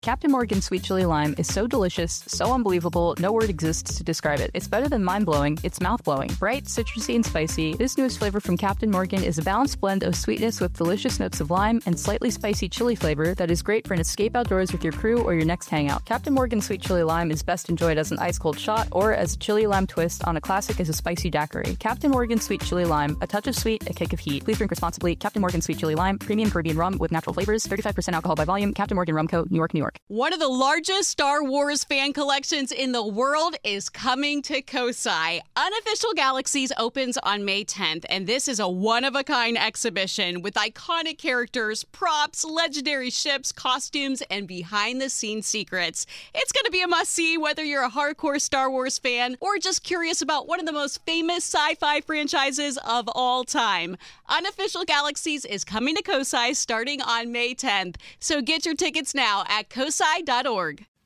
Captain Morgan Sweet Chili Lime is so delicious, so unbelievable, no word exists to describe it. It's better than mind-blowing, it's mouth-blowing. Bright, citrusy, and spicy, this newest flavor from Captain Morgan is a balanced blend of sweetness with delicious notes of lime and slightly spicy chili flavor that is great for an escape outdoors with your crew or your next hangout. Captain Morgan Sweet Chili Lime is best enjoyed as an ice-cold shot or as a chili lime twist on a classic as a spicy daiquiri. Captain Morgan Sweet Chili Lime, a touch of sweet, a kick of heat. Please drink responsibly. Captain Morgan Sweet Chili Lime, premium Caribbean rum with natural flavors, 35% alcohol by volume. Captain Morgan Rum Co., New York, New York. One of the largest Star Wars fan collections in the world is coming to Kosai. Unofficial Galaxies opens on May 10th, and this is a one-of-a-kind exhibition with iconic characters, props, legendary ships, costumes, and behind-the-scenes secrets. It's going to be a must-see whether you're a hardcore Star Wars fan or just curious about one of the most famous sci-fi franchises of all time. Unofficial Galaxies is coming to Kosai starting on May 10th, so get your tickets now at kosai.org.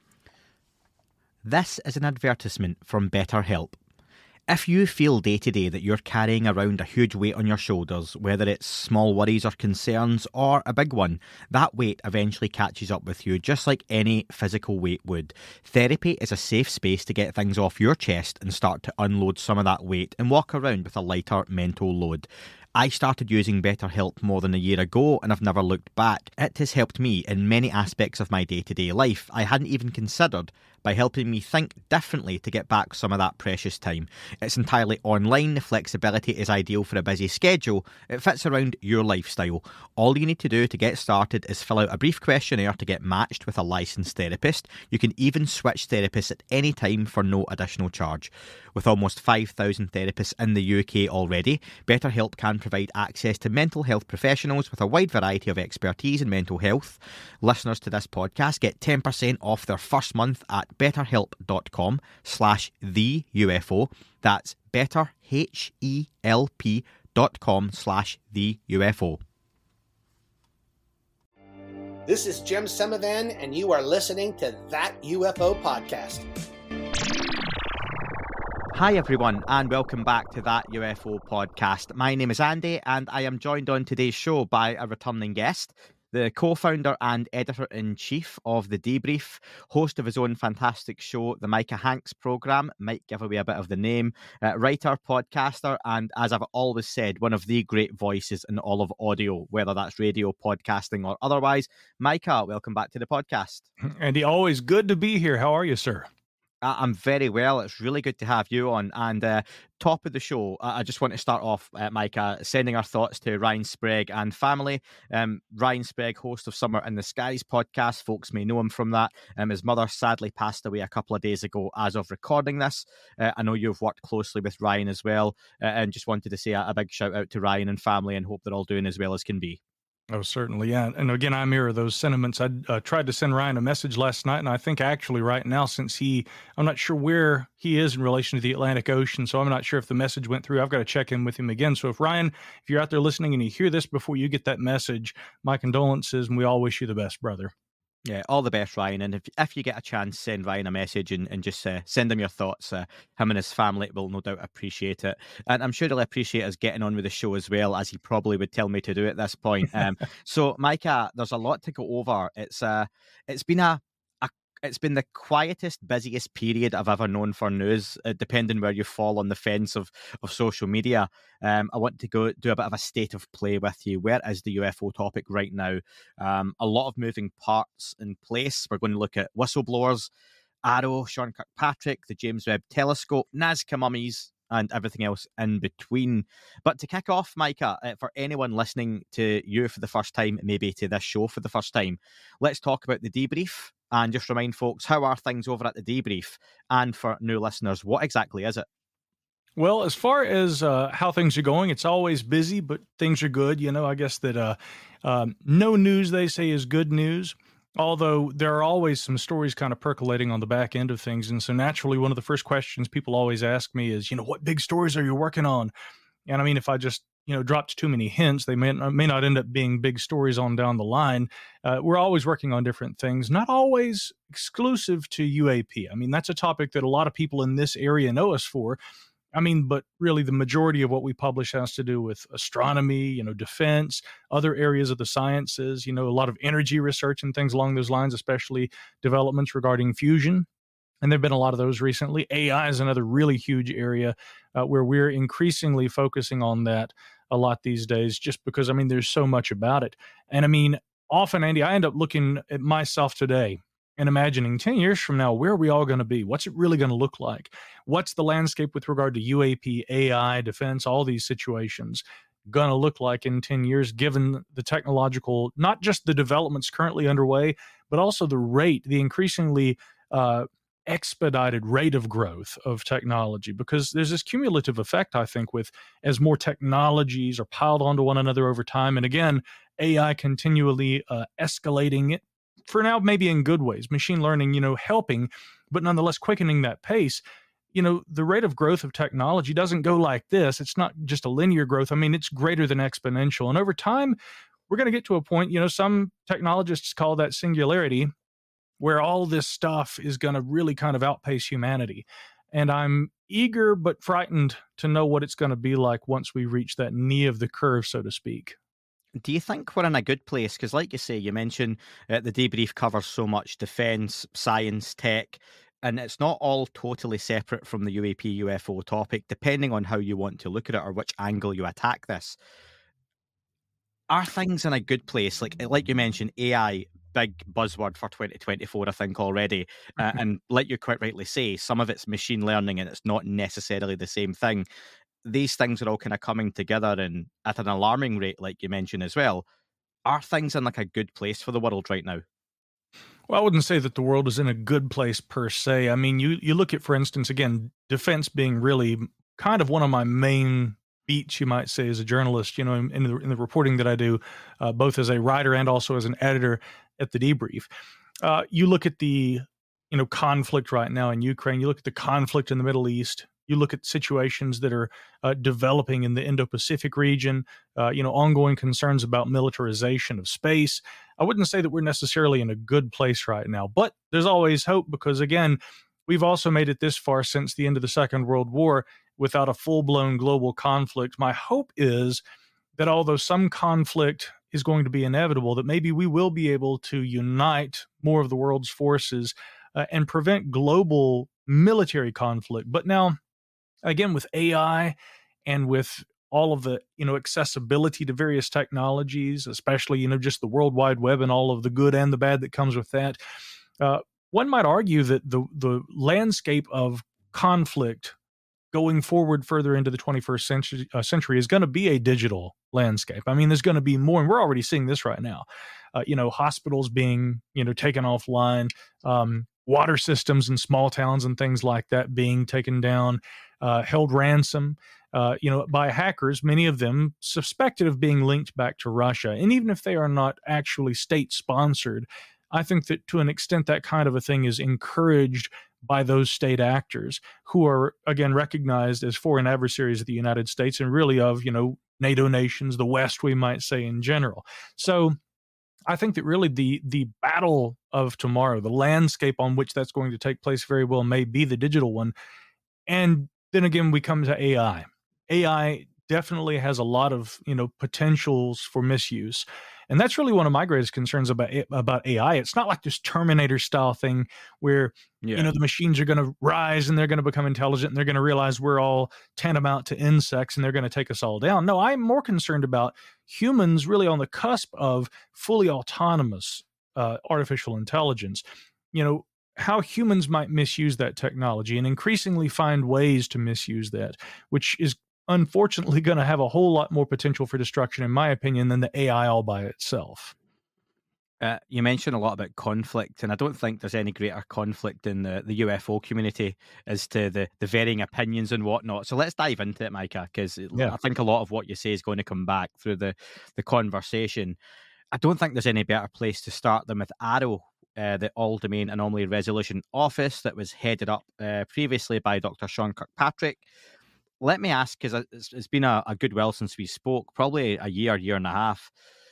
This is an advertisement from BetterHelp. If you feel day to day that you're carrying around a huge weight on your shoulders, whether it's small worries or concerns or a big one, that weight eventually catches up with you just like any physical weight would. Therapy is a safe space to get things off your chest and start to unload some of that weight and walk around with a lighter mental load. I started using BetterHelp more than a year ago and I've never looked back. It has helped me in many aspects of my day-to-day life I hadn't even considered, by helping me think differently to get back some of that precious time. It's entirely online, the flexibility is ideal for a busy schedule, it fits around your lifestyle. All you need to do to get started is fill out a brief questionnaire to get matched with a licensed therapist. You can even switch therapists at any time for no additional charge. With almost 5,000 therapists in the UK already, BetterHelp can provide access to mental health professionals with a wide variety of expertise in mental health. Listeners to this podcast get 10% off their first month at betterhelp.com/theUFO. That's betterhelp.com/theUFO. This is Jim Semivan, and you are listening to That UFO Podcast. Hi everyone, and welcome back to That UFO Podcast. My name is Andy, and I am joined on today's show by a returning guest, the co-founder and editor-in-chief of The Debrief, host of his own fantastic show, The Micah Hanks Programme, might give away a bit of the name, writer, podcaster, and as I've always said, one of the great voices in all of audio, whether that's radio, podcasting, or otherwise. Micah, welcome back to the podcast. Andy, always good to be here. How are you, sir? I'm very well. It's really good to have you on. And top of the show, I just want to start off, Micah, sending our thoughts to Ryan Sprague and family. Ryan Sprague, host of Summer in the Skies podcast. Folks may know him from that. His mother sadly passed away a couple of days ago as of recording this. I know you've worked closely with Ryan as well, and just wanted to say a big shout out to Ryan and family and hope they're all doing as well as can be. Oh, certainly, yeah. And again, I mirror those sentiments. I tried to send Ryan a message last night, and I think actually right now, since I'm not sure where he is in relation to the Atlantic Ocean, so I'm not sure if the message went through. I've got to check in with him again. So if Ryan, if you're out there listening and you hear this before you get that message, my condolences, and we all wish you the best, brother. Yeah, all the best, Ryan. And if you get a chance, send Ryan a message and just send him your thoughts. Him and his family will no doubt appreciate it. And I'm sure he'll appreciate us getting on with the show as well, as he probably would tell me to do at this point. So, Micah, there's a lot to go over. It's been the quietest, busiest period I've ever known for news, depending where you fall on the fence of social media. I want to go do a bit of a state of play with you. Where is the UFO topic right now? A lot of moving parts in place. We're going to look at whistleblowers, Arrow, Sean Kirkpatrick, the James Webb Telescope, Nazca mummies, and everything else in between. But to kick off, Micah, for anyone listening to you for the first time, maybe to this show for the first time, let's talk about The Debrief. And just remind folks, how are things over at The Debrief? And for new listeners, what exactly is it? Well, as far as how things are going, it's always busy, but things are good. You know, I guess that no news, they say, is good news. Although there are always some stories kind of percolating on the back end of things. And so naturally, one of the first questions people always ask me is, what big stories are you working on? And I mean, if I just dropped too many hints, they may not end up being big stories on down the line. We're always working on different things, not always exclusive to UAP. I mean, that's a topic that a lot of people in this area know us for. I mean, but really the majority of what we publish has to do with astronomy, defense, other areas of the sciences, a lot of energy research and things along those lines, especially developments regarding fusion. And there have been a lot of those recently. AI is another really huge area where we're increasingly focusing on that a lot these days, just because, there's so much about it. And often, Andy, I end up looking at myself today and imagining 10 years from now, where are we all going to be? What's it really going to look like? What's the landscape with regard to UAP, AI, defense, all these situations going to look like in 10 years, given the technological, not just the developments currently underway, but also the increasingly expedited rate of growth of technology, because there's this cumulative effect, I think, with as more technologies are piled onto one another over time. And again, AI continually escalating it, for now, maybe in good ways, machine learning, helping, but nonetheless quickening that pace. The rate of growth of technology doesn't go like this. It's not just a linear growth. It's greater than exponential. And over time, we're going to get to a point, some technologists call that singularity, where all this stuff is going to really kind of outpace humanity. And I'm eager but frightened to know what it's going to be like once we reach that knee of the curve, so to speak. Do you think we're in a good place? Because like you say, you mentioned the debrief covers so much defence, science, tech, and it's not all totally separate from the UAP, UFO topic, depending on how you want to look at it or which angle you attack this. Are things in a good place? Like you mentioned, AI, big buzzword for 2024, I think, already. And like you quite rightly say, some of it's machine learning and it's not necessarily the same thing. These things are all kind of coming together and at an alarming rate, like you mentioned as well. Are things in a good place for the world right now? Well, I wouldn't say that the world is in a good place per se. You look at, for instance, again, defense being really kind of one of my main beats, you might say, as a journalist, in the reporting that I do, both as a writer and also as an editor at the Debrief. You look at the, conflict right now in Ukraine. You look at the conflict in the Middle East. You look at situations that are developing in the Indo-Pacific region, ongoing concerns about militarization of space. I wouldn't say that we're necessarily in a good place right now, but there's always hope because, again, we've also made it this far since the end of the Second World War without a full-blown global conflict. My hope is that although some conflict is going to be inevitable, that maybe we will be able to unite more of the world's forces and prevent global military conflict. But now, again, with AI and with all of the, accessibility to various technologies, especially, just the World Wide Web and all of the good and the bad that comes with that, one might argue that the landscape of conflict going forward further into the 21st century is going to be a digital landscape. There's going to be more, and we're already seeing this right now. Hospitals being, taken offline, water systems in small towns and things like that being taken down, held ransom, by hackers, many of them suspected of being linked back to Russia. And even if they are not actually state-sponsored, I think that to an extent that kind of a thing is encouraged by those state actors who are, again, recognized as foreign adversaries of the United States and really of, NATO nations, the West, we might say, in general. So I think that really the battle of tomorrow, the landscape on which that's going to take place very well may be the digital one. And then again, we come to AI. AI definitely has a lot of, potentials for misuse. And that's really one of my greatest concerns about AI. It's not like this Terminator style thing where, the machines are going to rise and they're going to become intelligent and they're going to realize we're all tantamount to insects and they're going to take us all down. No, I'm more concerned about humans really on the cusp of fully autonomous artificial intelligence. How humans might misuse that technology and increasingly find ways to misuse that, which is unfortunately going to have a whole lot more potential for destruction, in my opinion, than the AI all by itself. You mentioned a lot about conflict, and I don't think there's any greater conflict in the UFO community as to the varying opinions and whatnot. So let's dive into it, Micah, because I think a lot of what you say is going to come back through the conversation. I don't think there's any better place to start than with AARO, the All Domain Anomaly Resolution Office that was headed up previously by Dr. Sean Kirkpatrick. Let me ask, because it's been a good while since we spoke, probably a year and a half.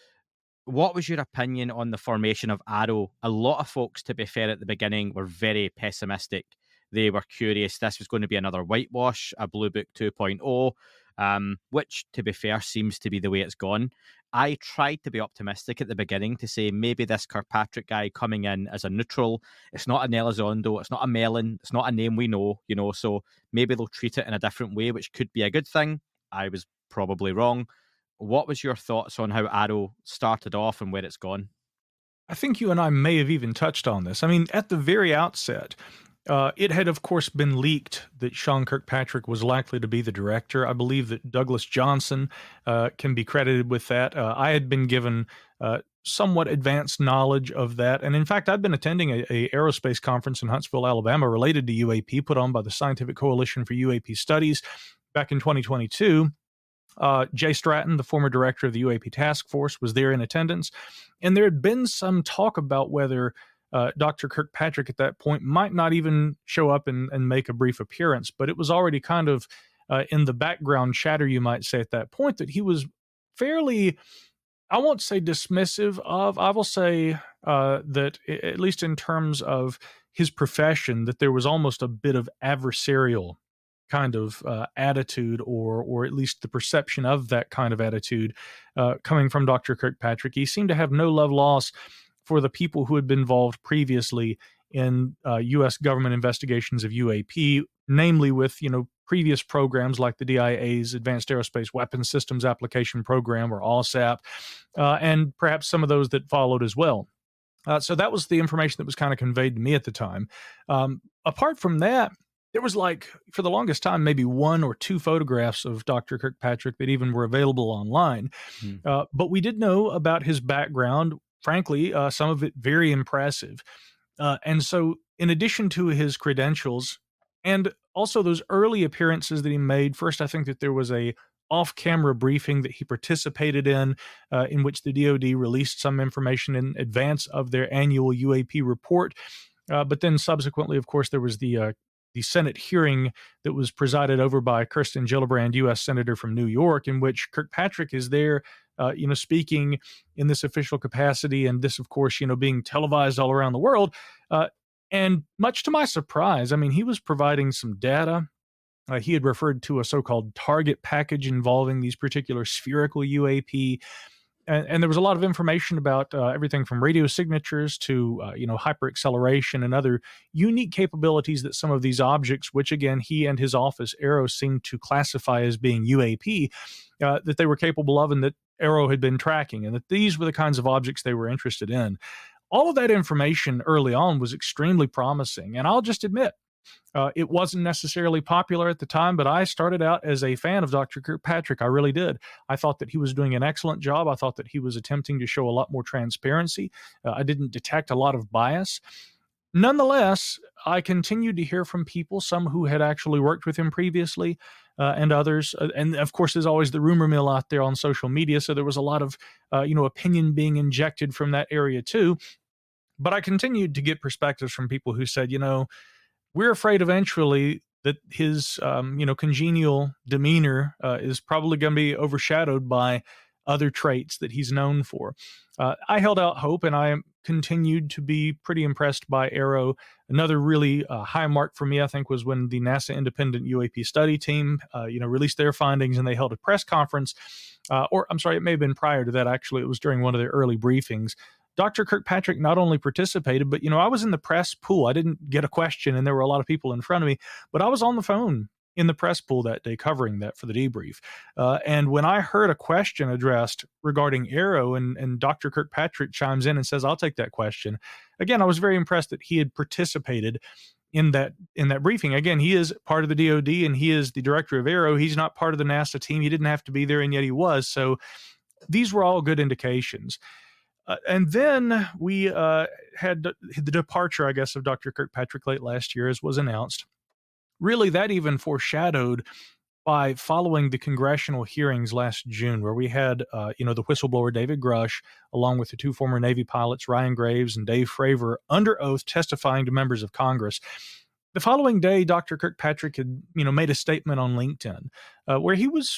What was your opinion on the formation of AARO? A lot of folks, to be fair, at the beginning were very pessimistic. They were curious this was going to be another whitewash, a Blue Book 2.0, which, to be fair, seems to be the way it's gone. I tried to be optimistic at the beginning to say maybe this Kirkpatrick guy coming in as a neutral, it's not an Elizondo, it's not a Mellon, it's not a name we know, so maybe they'll treat it in a different way, which could be a good thing. I was probably wrong. What was your thoughts on how Arrow started off and where it's gone? I think you and I may have even touched on this. I mean, at the very outset, it had, of course, been leaked that Sean Kirkpatrick was likely to be the director. I believe that Douglas Johnson can be credited with that. I had been given somewhat advanced knowledge of that. And in fact, I'd been attending a aerospace conference in Huntsville, Alabama, related to UAP, put on by the Scientific Coalition for UAP Studies back in 2022. Jay Stratton, the former director of the UAP Task Force, was there in attendance. And there had been some talk about whether Dr. Kirkpatrick at that point might not even show up and make a brief appearance, but it was already kind of in the background chatter, you might say, at that point, that he was fairly, I won't say dismissive of, I will say that at least in terms of his profession, that there was almost a bit of adversarial kind of attitude, or at least the perception of that kind of attitude coming from Dr. Kirkpatrick. He seemed to have no love lost for the people who had been involved previously in U.S. government investigations of UAP, namely with, previous programs like the DIA's Advanced Aerospace Weapons Systems Application Program, or ALSAP, and perhaps some of those that followed as well. So that was the information that was kind of conveyed to me at the time. Apart from that, there was, for the longest time, maybe one or two photographs of Dr. Kirkpatrick that even were available online. But we did know about his background. Frankly, some of it very impressive. And so in addition to his credentials and also those early appearances that he made, first, I think that there was a off-camera briefing that he participated in which the DoD released some information in advance of their annual UAP report. But then subsequently, of course, there was the Senate hearing that was presided over by Kirsten Gillibrand, U.S. Senator from New York, in which Kirkpatrick is there, speaking in this official capacity, and this, of course, being televised all around the world. And much to my surprise, I mean, he was providing some data. He had referred to a so-called target package involving these particular spherical UAP. And there was a lot of information about everything from radio signatures to, hyperacceleration and other unique capabilities that some of these objects, which, again, he and his office, Arrow, seemed to classify as being UAP, that they were capable of and that Arrow had been tracking, and that these were the kinds of objects they were interested in. All of that information early on was extremely promising, and I'll just admit, it wasn't necessarily popular at the time, but I started out as a fan of Dr. Kirkpatrick. I really did. I thought that he was doing an excellent job. I thought that he was attempting to show a lot more transparency. I didn't detect a lot of bias. Nonetheless, I continued to hear from people, some who had actually worked with him previously, and others. And of course, there's always the rumor mill out there on social media. So there was a lot of, opinion being injected from that area too. But I continued to get perspectives from people who said, we're afraid eventually that his, congenial demeanor is probably going to be overshadowed by other traits that he's known for. I held out hope, and I continued to be pretty impressed by Arrow. Another really high mark for me, I think, was when the NASA Independent UAP Study Team, released their findings, and they held a press conference. It may have been prior to that. Actually, it was during one of their early briefings. Dr. Kirkpatrick not only participated, but, I was in the press pool. I didn't get a question, and there were a lot of people in front of me, but I was on the phone in the press pool that day covering that for the debrief. And when I heard a question addressed regarding Arrow, and Dr. Kirkpatrick chimes in and says, I'll take that question. Again, I was very impressed that he had participated in that briefing. Again, he is part of the DoD, and he is the director of Arrow. He's not part of the NASA team. He didn't have to be there, and yet he was. So these were all good indications. And then we had the departure, I guess, of Dr. Kirkpatrick late last year, as was announced. Really, that even foreshadowed by following the congressional hearings last June, where we had, the whistleblower David Grush, along with the two former Navy pilots, Ryan Graves and Dave Fravor, under oath testifying to members of Congress. The following day, Dr. Kirkpatrick had, made a statement on LinkedIn where he was,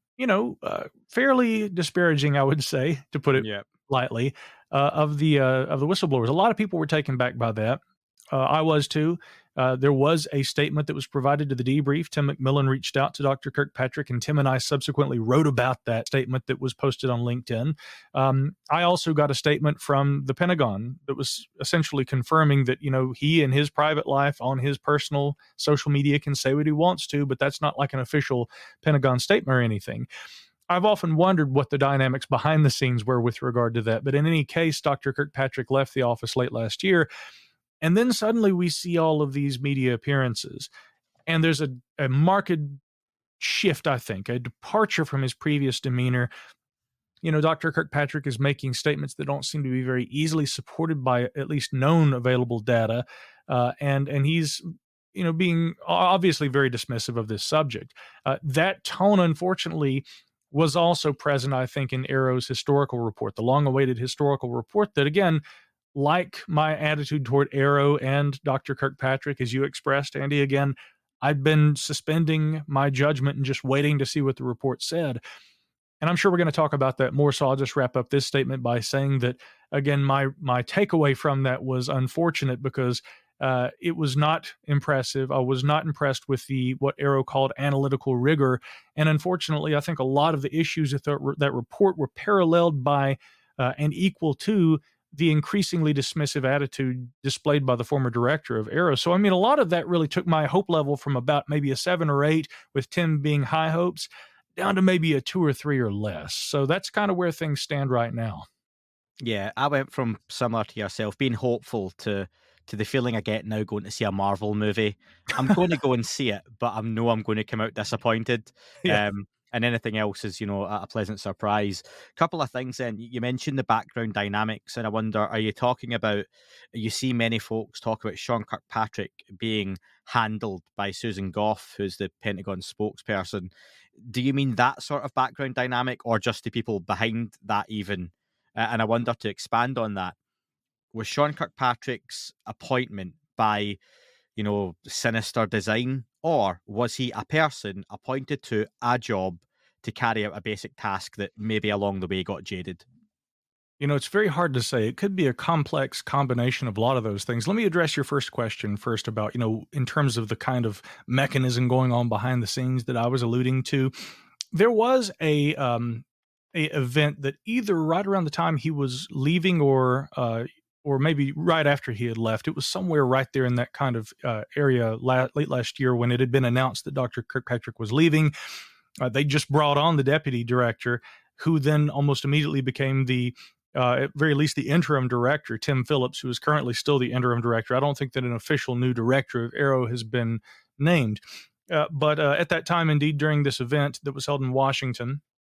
fairly disparaging, I would say, to put it lightly, of the whistleblowers. A lot of people were taken back by that. I was too. There was a statement that was provided to the debrief. Tim McMillan reached out to Dr. Kirkpatrick, and Tim and I subsequently wrote about that statement that was posted on LinkedIn. I also got a statement from the Pentagon that was essentially confirming that, he in his private life on his personal social media can say what he wants to, but that's not like an official Pentagon statement or anything. I've often wondered what the dynamics behind the scenes were with regard to that. But in any case, Dr. Kirkpatrick left the office late last year. And then suddenly we see all of these media appearances. And there's a marked shift, I think, a departure from his previous demeanor. Dr. Kirkpatrick is making statements that don't seem to be very easily supported by at least known available data. And he's being obviously very dismissive of this subject. That tone, unfortunately, was also present, I think, in AARO's historical report, the long-awaited historical report that, again, like my attitude toward AARO and Dr. Kirkpatrick, as you expressed, Andy, again, I've been suspending my judgment and just waiting to see what the report said. And I'm sure we're going to talk about that more, so I'll just wrap up this statement by saying that, again, my takeaway from that was unfortunate because it was not impressive. I was not impressed with what AARO called analytical rigor. And unfortunately, I think a lot of the issues that that report were paralleled by and equal to the increasingly dismissive attitude displayed by the former director of AARO. So, a lot of that really took my hope level from about maybe a 7 or 8, with Tim being high hopes, down to maybe a 2 or 3 or less. So that's kind of where things stand right now. Yeah, I went from similar to yourself, being hopeful to the feeling I get now going to see a Marvel movie. I'm going to go and see it, but I know I'm going to come out disappointed. Yeah. And anything else is, a pleasant surprise. Couple of things then. You mentioned the background dynamics, and I wonder, are you see many folks talk about Sean Kirkpatrick being handled by Susan Gough, who's the Pentagon spokesperson. Do you mean that sort of background dynamic, or just the people behind that even? And I wonder, to expand on that, was Sean Kirkpatrick's appointment by, sinister design, or was he a person appointed to a job to carry out a basic task that maybe along the way got jaded? It's very hard to say. It could be a complex combination of a lot of those things. Let me address your first question first about, in terms of the kind of mechanism going on behind the scenes that I was alluding to. There was a event that either right around the time he was leaving or maybe right after he had left. It was somewhere right there in that kind of area late last year when it had been announced that Dr. Kirkpatrick was leaving. They just brought on the deputy director, who then almost immediately became at very least the interim director, Tim Phillips, who is currently still the interim director. I don't think that an official new director of AARO has been named. But at that time, indeed, during this event that was held in Washington,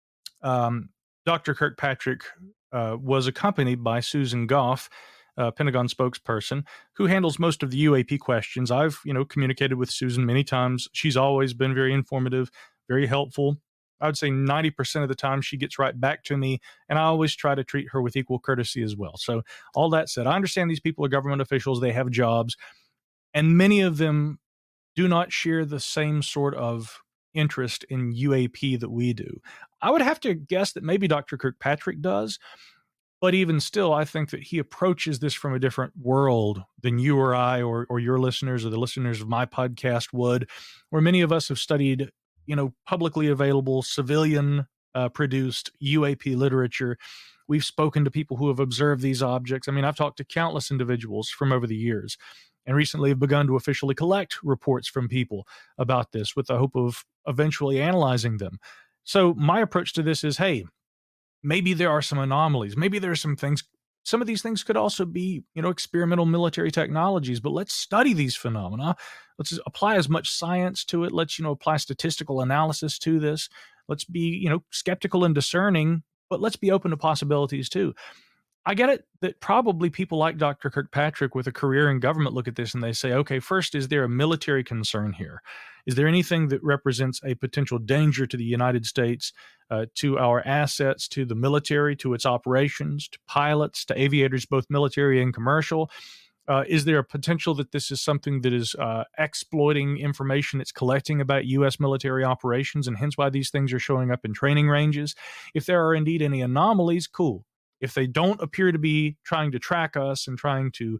Dr. Kirkpatrick was accompanied by Susan Gough, Pentagon spokesperson, who handles most of the UAP questions. I've, communicated with Susan many times. She's always been very informative, very helpful. I would say 90% of the time she gets right back to me, and I always try to treat her with equal courtesy as well. So all that said, I understand these people are government officials. They have jobs, and many of them do not share the same sort of interest in UAP that we do. I would have to guess that maybe Dr. Kirkpatrick does, but even still, I think that he approaches this from a different world than you or I or your listeners or the listeners of my podcast would, where many of us have studied, publicly available civilian produced UAP literature. We've spoken to people who have observed these objects. I've talked to countless individuals from over the years, and recently have begun to officially collect reports from people about this with the hope of eventually analyzing them. So my approach to this is, hey, maybe there are some anomalies. Maybe there are some things. Some of these things could also be, experimental military technologies, but let's study these phenomena. Let's apply as much science to it. Let's, apply statistical analysis to this. Let's be, skeptical and discerning, but let's be open to possibilities too. I get it that probably people like Dr. Kirkpatrick with a career in government look at this and they say, okay, first, is there a military concern here? Is there anything that represents a potential danger to the United States, to our assets, to the military, to its operations, to pilots, to aviators, both military and commercial? Is there a potential that this is something that is exploiting information it's collecting about U.S. military operations, and hence why these things are showing up in training ranges? If there are indeed any anomalies, cool. If they don't appear to be trying to track us and trying to,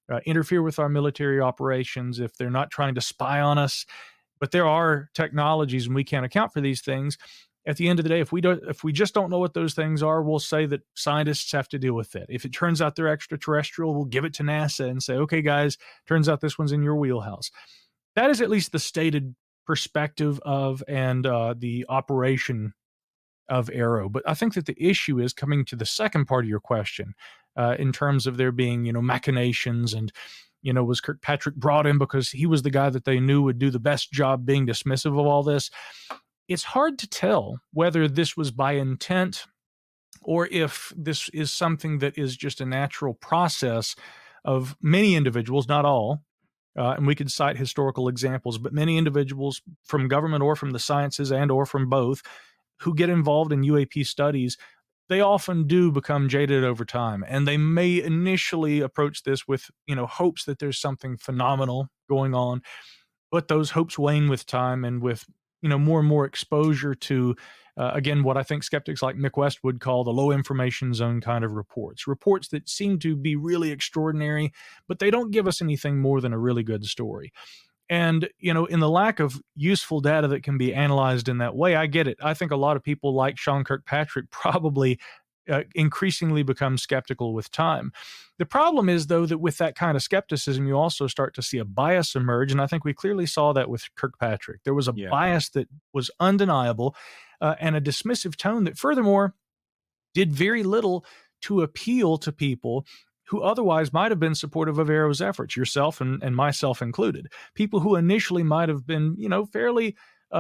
interfere with our military operations, if they're not trying to spy on us. But there are technologies, and we can't account for these things. At the end of the day, if we just don't know what those things are, we'll say that scientists have to deal with it. If it turns out they're extraterrestrial, we'll give it to NASA and say, okay, guys, turns out this one's in your wheelhouse. That is at least the stated perspective of and the operation of AARO. But I think that the issue is coming to the second part of your question, in terms of there being, machinations and, was Kirkpatrick brought in because he was the guy that they knew would do the best job being dismissive of all this? It's hard to tell whether this was by intent or if this is something that is just a natural process of many individuals, not all, and we could cite historical examples, but many individuals from government or from the sciences and or from both who get involved in UAP studies. They often do become jaded over time, and they may initially approach this with, hopes that there's something phenomenal going on, but those hopes wane with time and with, more and more exposure to, again, what I think skeptics like Mick West would call the low information zone kind of reports that seem to be really extraordinary, but they don't give us anything more than a really good story. And, in the lack of useful data that can be analyzed in that way, I get it. I think a lot of people like Sean Kirkpatrick probably increasingly become skeptical with time. The problem is, though, that with that kind of skepticism, you also start to see a bias emerge. And I think we clearly saw that with Kirkpatrick. There was a bias that was undeniable and a dismissive tone that, furthermore, did very little to appeal to people who otherwise might have been supportive of AARO's efforts, yourself and myself included. People who initially might have been, fairly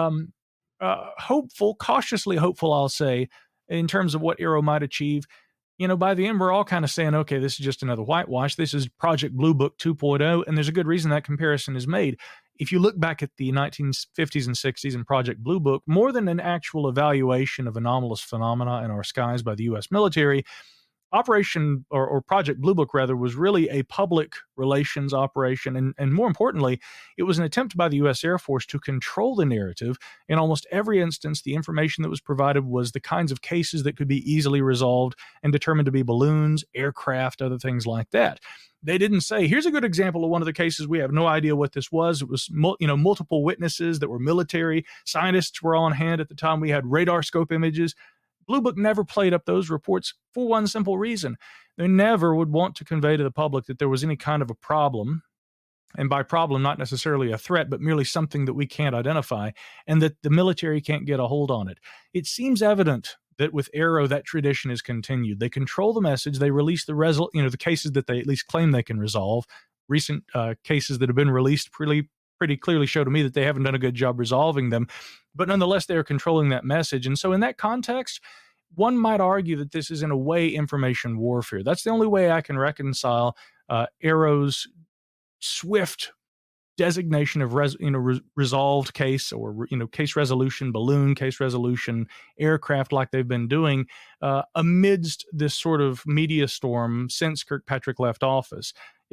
hopeful, cautiously hopeful, I'll say, in terms of what AARO might achieve. By the end, we're all kind of saying, okay, this is just another whitewash. This is Project Blue Book 2.0, and there's a good reason that comparison is made. If you look back at the 1950s and 60s and Project Blue Book, more than an actual evaluation of anomalous phenomena in our skies by the U.S. military, Operation or Project Blue Book, rather, was really a public relations operation. And more importantly, it was an attempt by the U.S. Air Force to control the narrative. In almost every instance, the information that was provided was the kinds of cases that could be easily resolved and determined to be balloons, aircraft, other things like that. They didn't say, here's a good example of one of the cases. We have no idea what this was. It was, multiple witnesses that were military. Scientists were on hand at the time. We had radar scope images. Blue Book never played up those reports for one simple reason. They never would want to convey to the public that there was any kind of a problem, and by problem, not necessarily a threat, but merely something that we can't identify, and that the military can't get a hold on it. It seems evident that with AARO, that tradition is continued. They control the message. They release the cases that they at least claim they can resolve. Recent cases that have been released pretty clearly show to me that they haven't done a good job resolving them. But nonetheless, they are controlling that message. And so in that context, one might argue that this is in a way information warfare. That's the only way I can reconcile AARO's swift designation of resolved case or case resolution, balloon case resolution, aircraft like they've been doing amidst this sort of media storm since Kirkpatrick left office.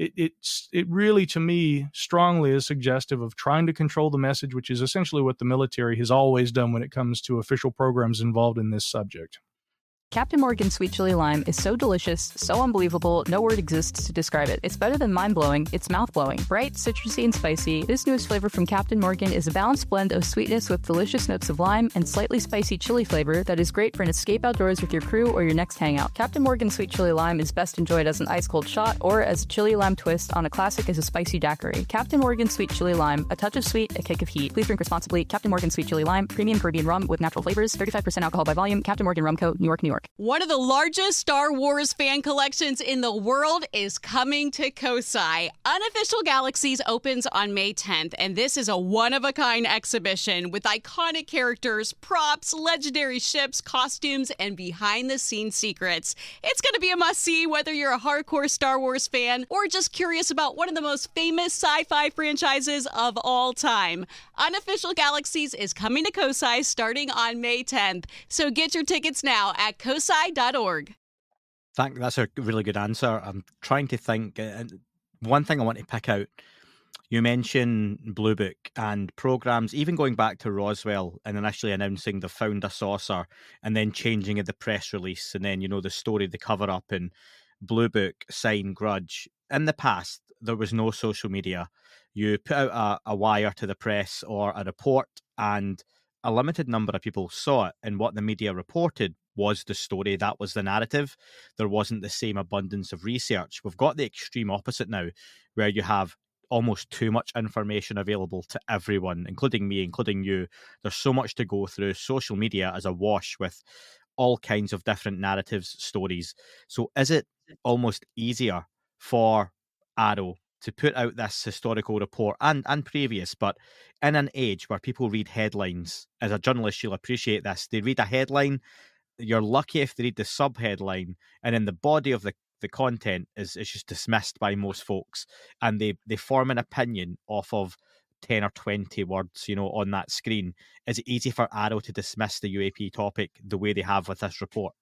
It really, to me, strongly is suggestive of trying to control the message, which is essentially what the military has always done when it comes to official programs involved in this subject. Captain Morgan's Sweet Chili Lime is so delicious, so unbelievable, no word exists to describe it. It's better than mind-blowing, it's mouth-blowing. Bright, citrusy, and spicy, this newest flavor from Captain Morgan is a balanced blend of sweetness with delicious notes of lime and slightly spicy chili flavor that is great for an escape outdoors with your crew or your next hangout. Captain Morgan's Sweet Chili Lime is best enjoyed as an ice-cold shot or as a chili lime twist on a classic as a spicy daiquiri. Captain Morgan's Sweet Chili Lime, a touch of sweet, a kick of heat. Please drink responsibly. Captain Morgan's Sweet Chili Lime, premium Caribbean rum with natural flavors, 35% alcohol by volume. Captain Morgan Rum Co., New York, New York. One of the largest Star Wars fan collections in the world is coming to COSI. Unofficial Galaxies opens on May 10th, and this is a one-of-a-kind exhibition with iconic characters, props, legendary ships, costumes, and behind-the-scenes secrets. It's going to be a must-see whether you're a hardcore Star Wars fan or just curious about one of the most famous sci-fi franchises of all time. Unofficial Galaxies is coming to COSI starting on May 10th, so get your tickets now at cosi.org. That's a really good answer. I'm trying to think. One thing I want to pick out, you mentioned Blue Book and programs, even going back to Roswell and initially announcing they found a saucer and then changing the press release and then, the story, the cover-up in Blue Book, Sign, Grudge. In the past, there was no social media. You put out a wire to the press or a report, and a limited number of people saw it, and what the media reported was the story. That was the narrative. There wasn't the same abundance of research. We've got the extreme opposite now, where you have almost too much information available to everyone, including me, including you. There's so much to go through. Social media is awash with all kinds of different narratives, stories. So is it almost easier for Arrow to put out this historical report and previous, but in an age where people read headlines? As a journalist, you'll appreciate this. They read a headline, you're lucky if they read the sub-headline, and then the body of the content is just dismissed by most folks, and they form an opinion off of 10 or 20 words, on that screen. Is it easy for Arrow to dismiss the UAP topic the way they have with this report?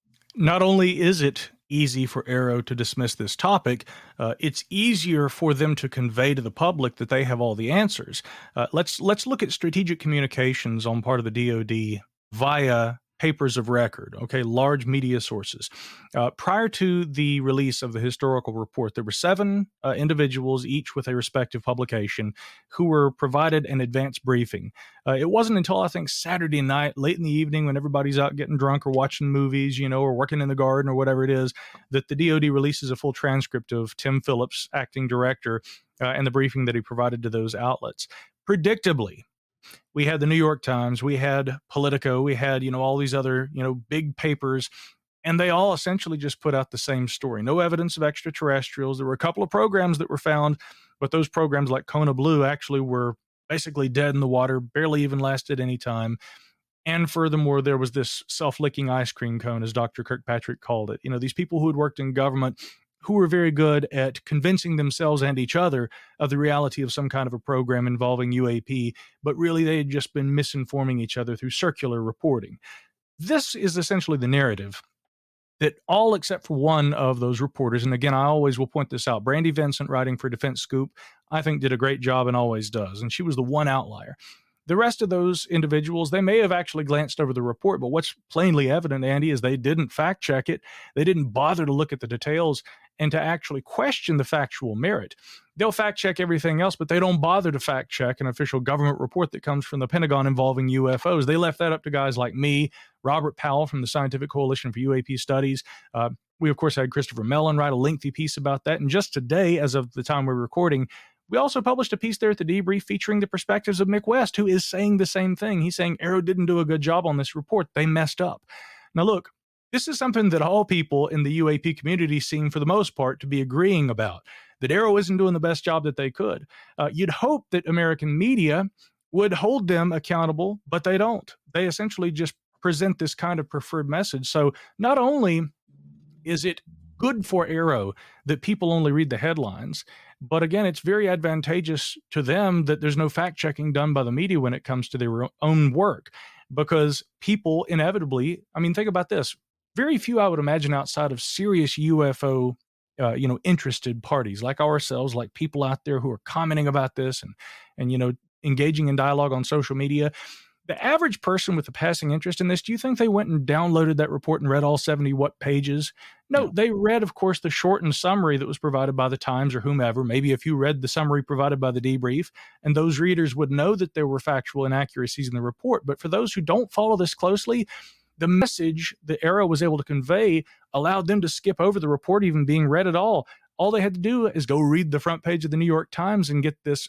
Not only is it easy for Arrow to dismiss this topic, it's easier for them to convey to the public that they have all the answers. Let's look at strategic communications on part of the DoD via papers of record, okay, large media sources. Prior to the release of the historical report, there were 7 individuals, each with a respective publication, who were provided an advance briefing. It wasn't until, I think, Saturday night, late in the evening, when everybody's out getting drunk or watching movies, or working in the garden or whatever it is, that the DoD releases a full transcript of Tim Phillips, acting director, and the briefing that he provided to those outlets. Predictably, we had the New York Times, we had Politico, we had, all these other, big papers, and they all essentially just put out the same story. No evidence of extraterrestrials. There were a couple of programs that were found, but those programs like Kona Blue actually were basically dead in the water, barely even lasted any time. And furthermore, there was this self-licking ice cream cone, as Dr. Kirkpatrick called it. These people who had worked in government, who were very good at convincing themselves and each other of the reality of some kind of a program involving UAP, but really they had just been misinforming each other through circular reporting. This is essentially the narrative that all except for one of those reporters, and again, I always will point this out, Brandy Vincent, writing for Defense Scoop, I think did a great job and always does, and she was the one outlier. The rest of those individuals, they may have actually glanced over the report, but what's plainly evident, Andy, is they didn't fact check it. They didn't bother to look at the details and to actually question the factual merit. They'll fact check everything else, but they don't bother to fact check an official government report that comes from the Pentagon involving UFOs. They left that up to guys like me, Robert Powell from the Scientific Coalition for UAP Studies. We, of course, had Christopher Mellon write a lengthy piece about that. And just today, as of the time we're recording, we also published a piece there at the Debrief featuring the perspectives of Mick West, who is saying the same thing. He's saying Arrow didn't do a good job on this report. They messed up. Now, look, this is something that all people in the UAP community seem, for the most part, to be agreeing about, that Arrow isn't doing the best job that they could. You'd hope that American media would hold them accountable, but they don't. They essentially just present this kind of preferred message. So not only is it good for Arrow that people only read the headlines, but again, it's very advantageous to them that there's no fact-checking done by the media when it comes to their own work, because people inevitably, think about this, very few, I would imagine, outside of serious UFO, interested parties like ourselves, like people out there who are commenting about this and engaging in dialogue on social media. The average person with a passing interest in this, do you think they went and downloaded that report and read all 70 pages? No, they read, of course, the shortened summary that was provided by the Times or whomever. Maybe if you read the summary provided by the Debrief, and those readers would know that there were factual inaccuracies in the report. But for those who don't follow this closely, the message that Arrow was able to convey allowed them to skip over the report even being read at all. All they had to do is go read the front page of the New York Times and get this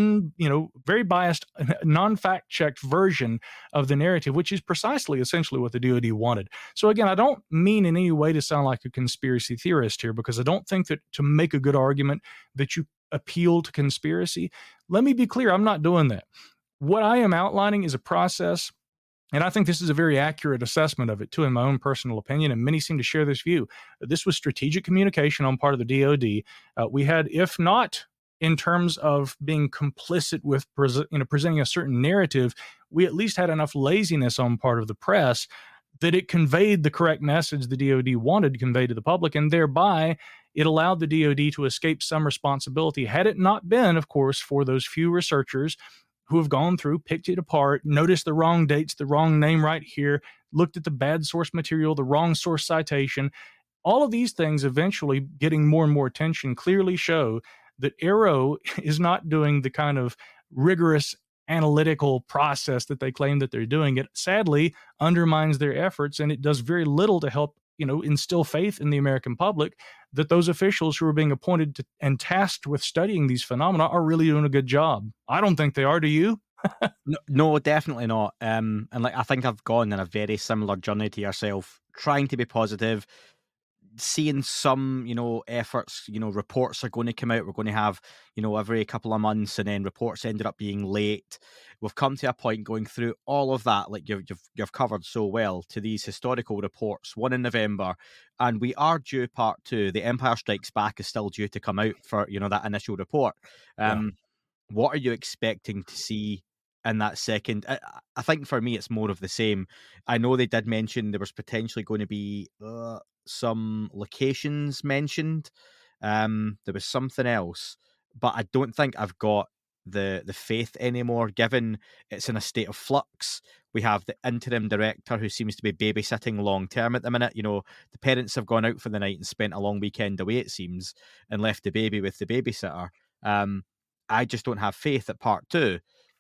very biased, non-fact checked version of the narrative, which is precisely essentially what the DoD wanted. So again, I don't mean in any way to sound like a conspiracy theorist here, because I don't think that to make a good argument that you appeal to conspiracy. Let me be clear, I'm not doing that. What I am outlining is a process, and I think this is a very accurate assessment of it too, in my own personal opinion, and many seem to share this view. This was strategic communication on part of the DoD. We had, if not in terms of being complicit with presenting a certain narrative, we at least had enough laziness on part of the press that it conveyed the correct message the DoD wanted to convey to the public, and thereby it allowed the DoD to escape some responsibility. Had it not been, of course, for those few researchers who have gone through, picked it apart, noticed the wrong dates, the wrong name right here, looked at the bad source material, the wrong source citation, all of these things eventually getting more and more attention clearly show that AARO is not doing the kind of rigorous analytical process that they claim that they're doing. It sadly undermines their efforts, and it does very little to help, instill faith in the American public that those officials who are being appointed to and tasked with studying these phenomena are really doing a good job. I don't think they are. Do you? No, definitely not. And I think I've gone on a very similar journey to yourself, trying to be positive, seeing some, efforts, reports are going to come out. We're going to have, every couple of months, and then reports ended up being late. We've come to a point going through all of that, like you've covered so well, to these historical reports, one in November, and we are due part 2. The Empire Strikes Back is still due to come out for, that initial report. What are you expecting to see in that second? I think for me, it's more of the same. I know they did mention there was potentially going to be some locations mentioned. There was something else, but I don't think I've got the faith anymore, given it's in a state of flux. We have the interim director who seems to be babysitting long term at the minute. The parents have gone out for the night and spent a long weekend away, it seems, and left the baby with the babysitter. I just don't have faith that part 2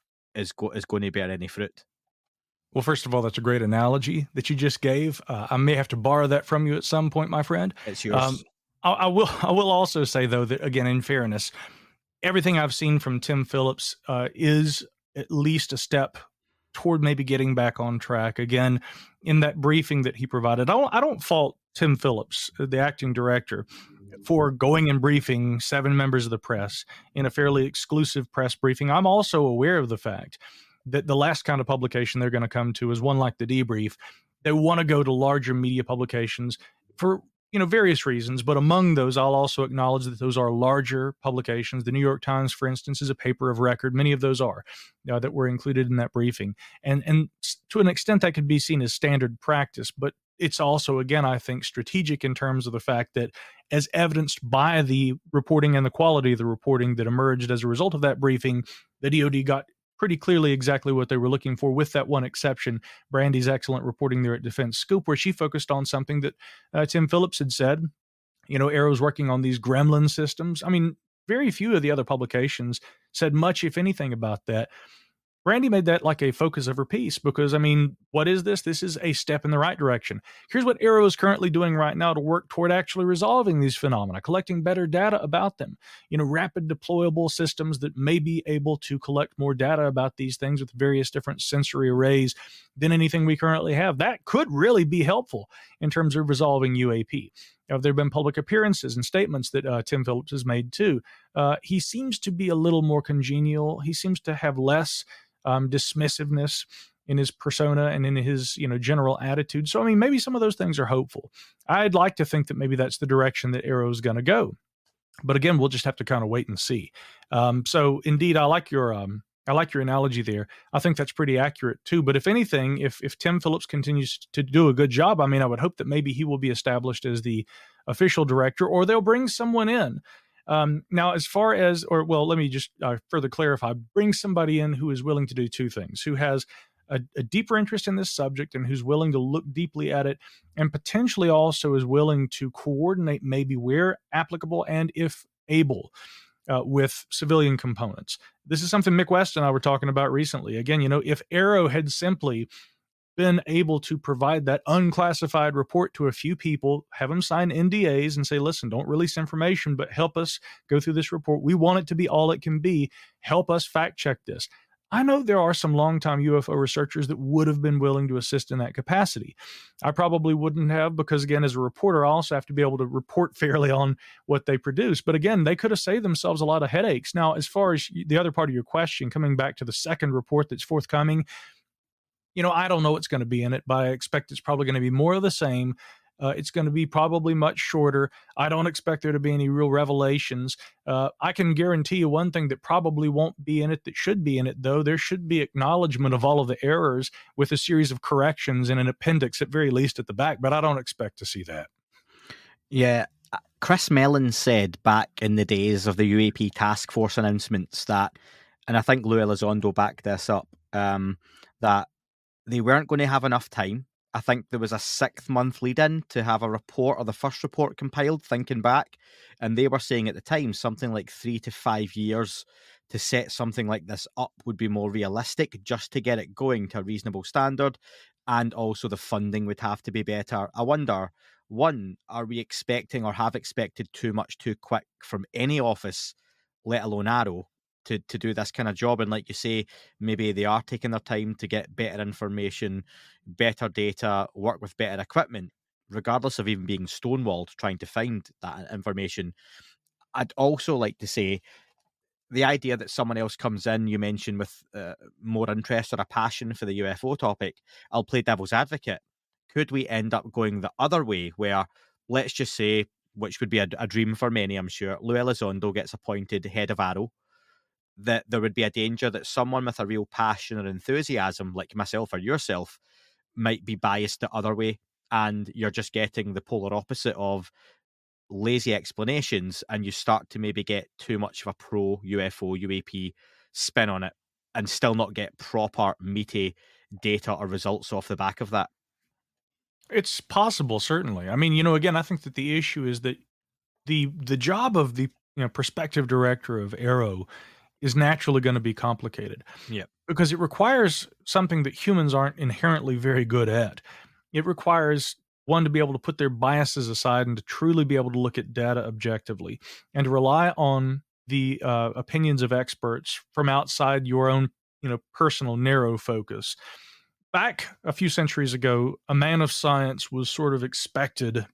is going to bear any fruit. Well, first of all, that's a great analogy that you just gave. I may have to borrow that from you at some point, my friend. It's yours. I will also say, though, that, again, in fairness, everything I've seen from Tim Phillips is at least a step toward maybe getting back on track. Again, in that briefing that he provided, I don't fault Tim Phillips, the acting director, for going and briefing 7 members of the press in a fairly exclusive press briefing. I'm also aware of the fact that the last kind of publication they're going to come to is one like the Debrief. They want to go to larger media publications for various reasons, but among those, I'll also acknowledge that those are larger publications. The New York Times, for instance, is a paper of record. Many of those are that were included in that briefing, and to an extent that could be seen as standard practice, but it's also, again, I think, strategic in terms of the fact that, as evidenced by the reporting and the quality of the reporting that emerged as a result of that briefing, the DoD got pretty clearly exactly what they were looking for, with that one exception, Brandy's excellent reporting there at Defense Scoop, where she focused on something that Tim Phillips had said. AARO's working on these gremlin systems. I mean, very few of the other publications said much, if anything, about that. Brandy made that like a focus of her piece because, what is this? This is a step in the right direction. Here's what AARO is currently doing right now to work toward actually resolving these phenomena, collecting better data about them, rapid deployable systems that may be able to collect more data about these things with various different sensory arrays than anything we currently have. That could really be helpful in terms of resolving UAP. There have been public appearances and statements that Tim Phillips has made too. He seems to be a little more congenial. He seems to have less dismissiveness in his persona and in his, general attitude. So, maybe some of those things are hopeful. I'd like to think that maybe that's the direction that AARO is going to go. But again, we'll just have to kind of wait and see. So indeed, I like your analogy there. I think that's pretty accurate too. But if anything, if Tim Phillips continues to do a good job, I would hope that maybe he will be established as the official director, or they'll bring someone in. Now, as far as, let me just further clarify, bring somebody in who is willing to do 2 things, who has a deeper interest in this subject and who's willing to look deeply at it, and potentially also is willing to coordinate, maybe where applicable and if able, with civilian components. This is something Mick West and I were talking about recently. Again, if AARO had simply been able to provide that unclassified report to a few people, have them sign NDAs and say, listen, don't release information, but help us go through this report. We want it to be all it can be. Help us fact check this. I know there are some longtime UFO researchers that would have been willing to assist in that capacity. I probably wouldn't have, because again, as a reporter, I also have to be able to report fairly on what they produce. But again, they could have saved themselves a lot of headaches. Now, as far as the other part of your question, coming back to the second report that's forthcoming, I don't know what's going to be in it, but I expect it's probably going to be more of the same. It's going to be probably much shorter. I don't expect there to be any real revelations. I can guarantee you one thing that probably won't be in it that should be in it, though. There should be acknowledgement of all of the errors with a series of corrections and an appendix, at very least, at the back, but I don't expect to see that. Yeah. Chris Mellon said back in the days of the UAP task force announcements that, and I think Lou Elizondo backed this up, that they weren't going to have enough time I think there was a 6-month lead in to have a report, or the first report compiled, thinking back. And they were saying at the time something like 3 to 5 years to set something like this up would be more realistic, just to get it going to a reasonable standard. And also the funding would have to be better. I wonder, one, are we expecting or have expected too much too quick from any office, let alone Arrow, to do this kind of job? And like you say, maybe they are taking their time to get better information, better data, work with better equipment, regardless of even being stonewalled trying to find that information. I'd also like to say, the idea that someone else comes in, you mentioned, with more interest or a passion for the UFO topic, I'll play devil's advocate. Could we end up going the other way, where, let's just say, which would be a dream for many, I'm sure, Lou Elizondo gets appointed head of Arrow, that there would be a danger that someone with a real passion or enthusiasm, like myself or yourself, might be biased the other way, and you're just getting the polar opposite of lazy explanations, and you start to maybe get too much of a pro UFO UAP spin on it and still not get proper meaty data or results off the back of that. It's possible, certainly. I mean, again, I think that the issue is that the job of the prospective director of Arrow is naturally going to be complicated. Yeah. Because it requires something that humans aren't inherently very good at. It requires one to be able to put their biases aside and to truly be able to look at data objectively, and to rely on the opinions of experts from outside your own, personal narrow focus. Back a few centuries ago, a man of science was sort of expected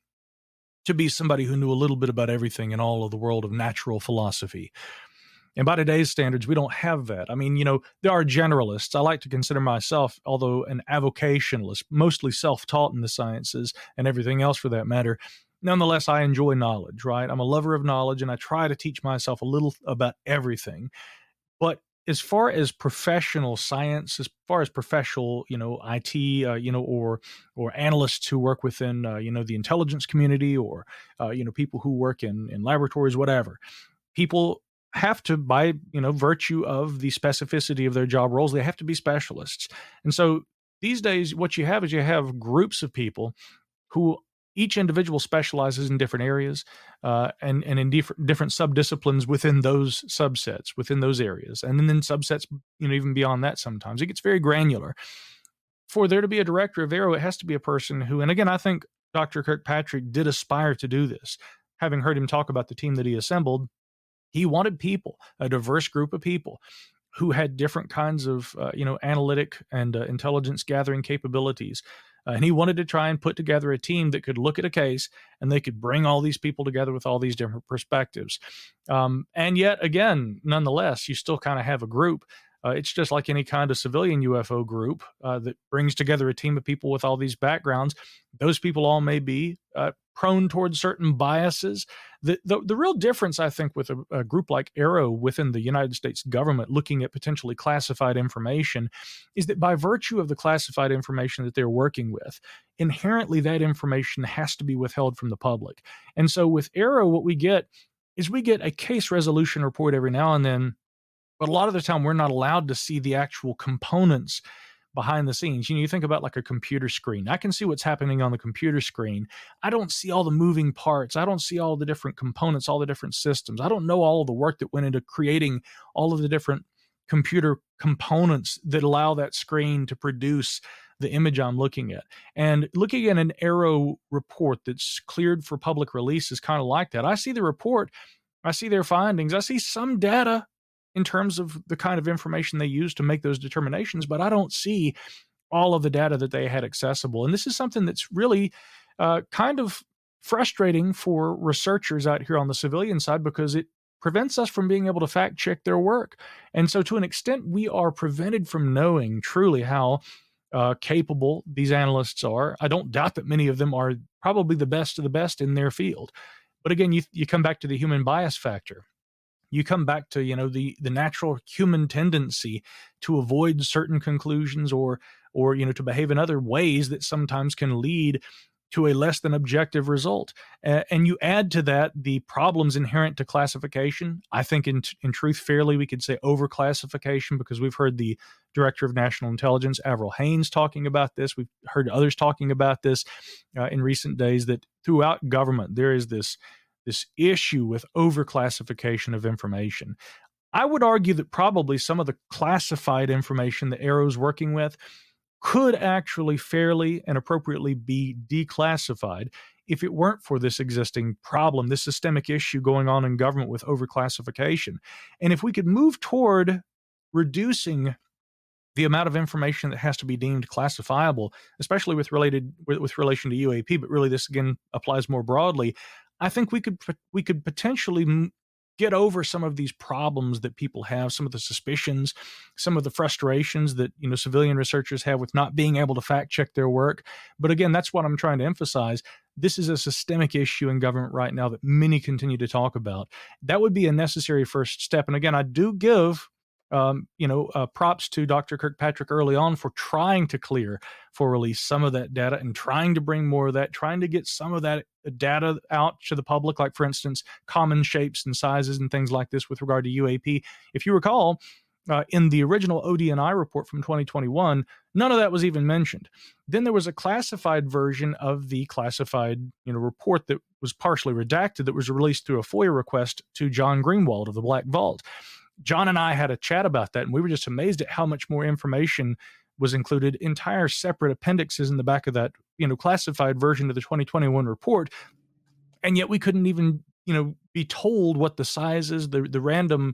to be somebody who knew a little bit about everything in all of the world of natural philosophy. And by today's standards, we don't have that. I mean, there are generalists. I like to consider myself, although an avocationalist, mostly self-taught in the sciences and everything else for that matter. Nonetheless, I enjoy knowledge, right? I'm a lover of knowledge, and I try to teach myself a little about everything. But as far as professional science, as far as professional, IT, or analysts who work within, the intelligence community, or, people who work in laboratories, whatever, people have to, by virtue of the specificity of their job roles, they have to be specialists. And so these days, what you have is you have groups of people who each individual specializes in different areas, and in different subdisciplines within those subsets, within those areas, and then subsets, even beyond that. Sometimes it gets very granular. For there to be a director of Arrow, it has to be a person who, and again, I think Dr. Kirkpatrick did aspire to do this. Having heard him talk about the team that he assembled, he wanted people, a diverse group of people who had different kinds of, analytic and intelligence gathering capabilities. And he wanted to try and put together a team that could look at a case and they could bring all these people together with all these different perspectives. And yet, again, nonetheless, you still kind of have a group. It's just like any kind of civilian UFO group that brings together a team of people with all these backgrounds. Those people all may be prone towards certain biases. The real difference, I think, with a group like Arrow within the United States government looking at potentially classified information is that by virtue of the classified information that they're working with, inherently that information has to be withheld from the public. And so with Arrow, what we get is a case resolution report every now and then, but a lot of the time we're not allowed to see the actual components behind the scenes. You think about like a computer screen. I can see what's happening on the computer screen. I don't see all the moving parts. I don't see all the different components, all the different systems. I don't know all of the work that went into creating all of the different computer components that allow that screen to produce the image I'm looking at. And looking at an Arrow report that's cleared for public release is kind of like that. I see the report, I see their findings, I see some data in terms of the kind of information they use to make those determinations, but I don't see all of the data that they had accessible. And this is something that's really kind of frustrating for researchers out here on the civilian side, because it prevents us from being able to fact check their work. And so to an extent, we are prevented from knowing truly how capable these analysts are. I don't doubt that many of them are probably the best of the best in their field. But again, you come back to the human bias factor. You come back to, the natural human tendency to avoid certain conclusions or to behave in other ways that sometimes can lead to a less than objective result. And you add to that the problems inherent to classification. I think in truth, fairly, we could say overclassification, because we've heard the Director of National Intelligence, Avril Haines, talking about this. We've heard others talking about this in recent days, that throughout government, there is this issue with overclassification of information. I would argue that probably some of the classified information that AARO's working with could actually fairly and appropriately be declassified if it weren't for this existing problem, this systemic issue going on in government with overclassification. And if we could move toward reducing the amount of information that has to be deemed classifiable, especially with relation to UAP, but really this again applies more broadly, I think we could potentially get over some of these problems that people have, some of the suspicions, some of the frustrations that civilian researchers have with not being able to fact check their work. But again, that's what I'm trying to emphasize. This is a systemic issue in government right now that many continue to talk about. That would be a necessary first step. And again, I do give props to Dr. Kirkpatrick early on for trying to clear for release some of that data and trying to bring more of that, trying to get some of that data out to the public, like, for instance, common shapes and sizes and things like this with regard to UAP. If you recall, in the original ODNI report from 2021, none of that was even mentioned. Then there was a classified version of the classified report that was partially redacted that was released through a FOIA request to John Greenwald of the Black Vault. John and I had a chat about that, and we were just amazed at how much more information was included, entire separate appendixes in the back of that, classified version of the 2021 report. And yet we couldn't even, be told what the sizes, the random,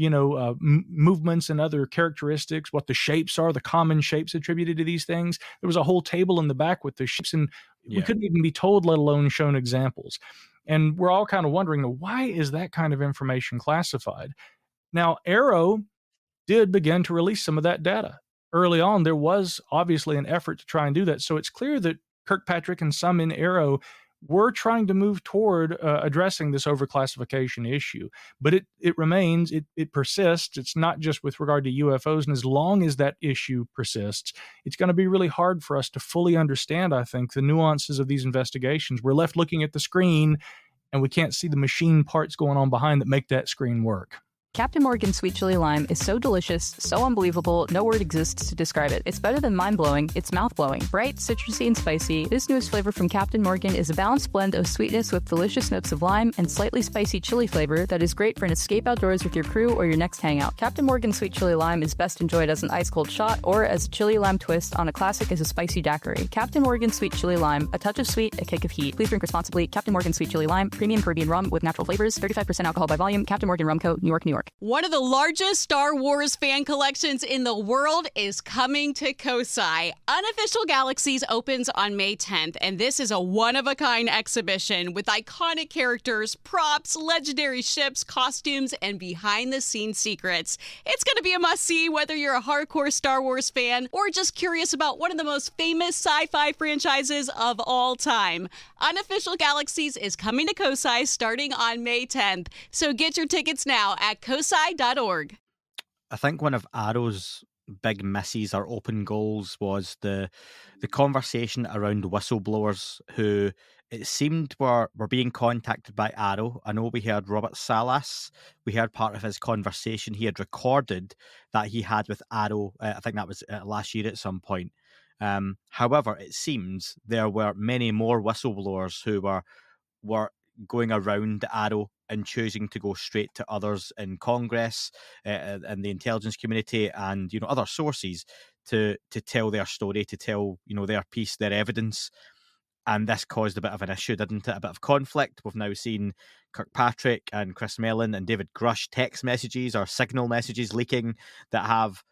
movements and other characteristics, what the shapes are, the common shapes attributed to these things. There was a whole table in the back with the shapes, and we couldn't even be told, let alone shown examples. And we're all kind of wondering, why is that kind of information classified? Now, AARO did begin to release some of that data. Early on, there was obviously an effort to try and do that. So it's clear that Kirkpatrick and some in AARO were trying to move toward addressing this overclassification issue. But it remains, it persists. It's not just with regard to UFOs. And as long as that issue persists, it's going to be really hard for us to fully understand, I think, the nuances of these investigations. We're left looking at the screen, and we can't see the machine parts going on behind that make that screen work. Captain Morgan's Sweet Chili Lime is so delicious, so unbelievable, no word exists to describe it. It's better than mind-blowing, it's mouth-blowing. Bright, citrusy, and spicy, this newest flavor from Captain Morgan is a balanced blend of sweetness with delicious notes of lime and slightly spicy chili flavor that is great for an escape outdoors with your crew or your next hangout. Captain Morgan's Sweet Chili Lime is best enjoyed as an ice-cold shot or as a chili lime twist on a classic as a spicy daiquiri. Captain Morgan's Sweet Chili Lime, a touch of sweet, a kick of heat. Please drink responsibly. Captain Morgan's Sweet Chili Lime, premium Caribbean rum with natural flavors, 35% alcohol by volume. Captain Morgan Rum Co., New York, New York. One of the largest Star Wars fan collections in the world is coming to COSI. Unofficial Galaxies opens on May 10th, and this is a one-of-a-kind exhibition with iconic characters, props, legendary ships, costumes, and behind-the-scenes secrets. It's going to be a must-see whether you're a hardcore Star Wars fan or just curious about one of the most famous sci-fi franchises of all time. Unofficial Galaxies is coming to COSI starting on May 10th, so get your tickets now at cosi.org. I think one of AARO's big misses or open goals was the conversation around whistleblowers who it seemed were being contacted by AARO. I know we heard Robert Salas. We heard part of his conversation he had recorded that he had with AARO. I think that was last year at some point. However, it seems there were many more whistleblowers who were going around AARO and choosing to go straight to others in Congress and the intelligence community and other sources to tell their story, to tell their piece, their evidence. And this caused a bit of an issue, didn't it? A bit of conflict. We've now seen Kirkpatrick and Chris Mellon and David Grush text messages or signal messages leaking that have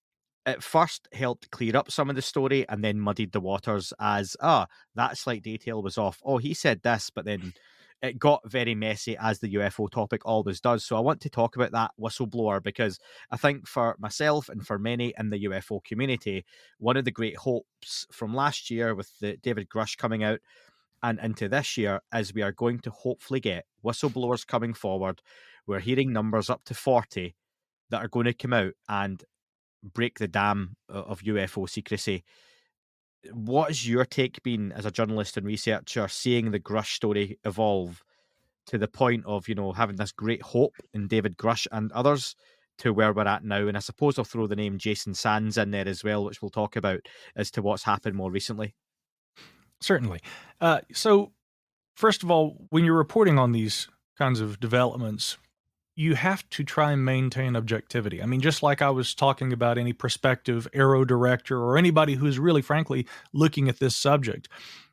at first helped clear up some of the story and then muddied the waters as, that slight detail was off. Oh, he said this, but then it got very messy, as the UFO topic always does. So I want to talk about that whistleblower because I think for myself and for many in the UFO community, one of the great hopes from last year with the David Grush coming out and into this year is we are going to hopefully get whistleblowers coming forward. We're hearing numbers up to 40 that are going to come out and break the dam of UFO secrecy. What has your take been as a journalist and researcher, seeing the Grush story evolve to the point of, having this great hope in David Grush and others to where we're at now? And I suppose I'll throw the name Jason Sands in there as well, which we'll talk about as to what's happened more recently. Certainly. So, first of all, when you're reporting on these kinds of developments, you have to try and maintain objectivity. I mean, just like I was talking about any prospective Aero director or anybody who's really, frankly, looking at this subject,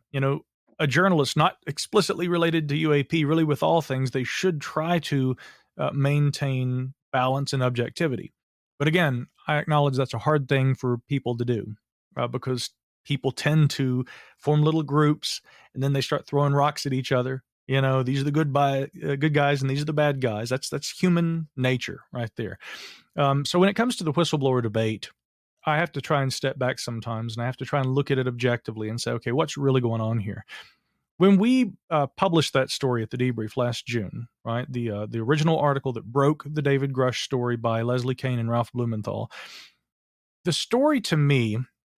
a journalist not explicitly related to UAP, really with all things, they should try to maintain balance and objectivity. But again, I acknowledge that's a hard thing for people to do because people tend to form little groups and then they start throwing rocks at each other. These are the good guys and these are the bad guys. That's human nature right there. So when it comes to the whistleblower debate, I have to try and step back sometimes, and I have to try and look at it objectively and say, okay, what's really going on here? When we published that story at the Debrief last June, right, the original article that broke the David Grush story by Leslie Kean and Ralph Blumenthal, the story to me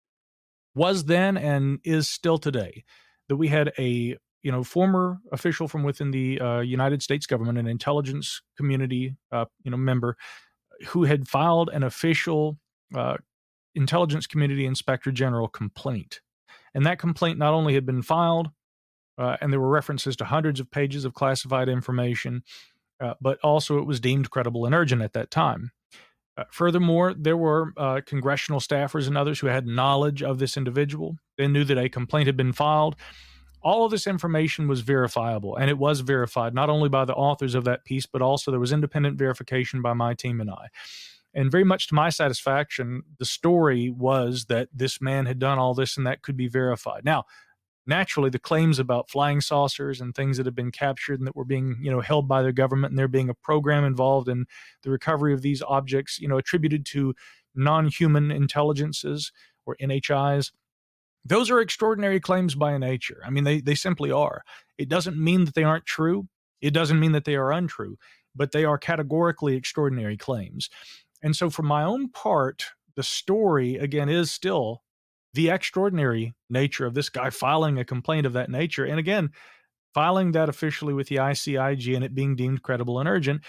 was then and is still today that we had a former official from within the United States government, an intelligence community, member, who had filed an official intelligence community inspector general complaint. And that complaint not only had been filed, and there were references to hundreds of pages of classified information, but also it was deemed credible and urgent at that time. Furthermore, there were congressional staffers and others who had knowledge of this individual. They knew that a complaint had been filed. All of this information was verifiable, and it was verified not only by the authors of that piece, but also there was independent verification by my team and I. And very much to my satisfaction, the story was that this man had done all this and that could be verified. Now, naturally, the claims about flying saucers and things that have been captured and that were being, held by the government, and there being a program involved in the recovery of these objects, attributed to non-human intelligences or NHIs, those are extraordinary claims by nature. I mean, they simply are. It doesn't mean that they aren't true. It doesn't mean that they are untrue, but they are categorically extraordinary claims. And so for my own part, the story, again, is still the extraordinary nature of this guy filing a complaint of that nature. And again, filing that officially with the ICIG and it being deemed credible and urgent.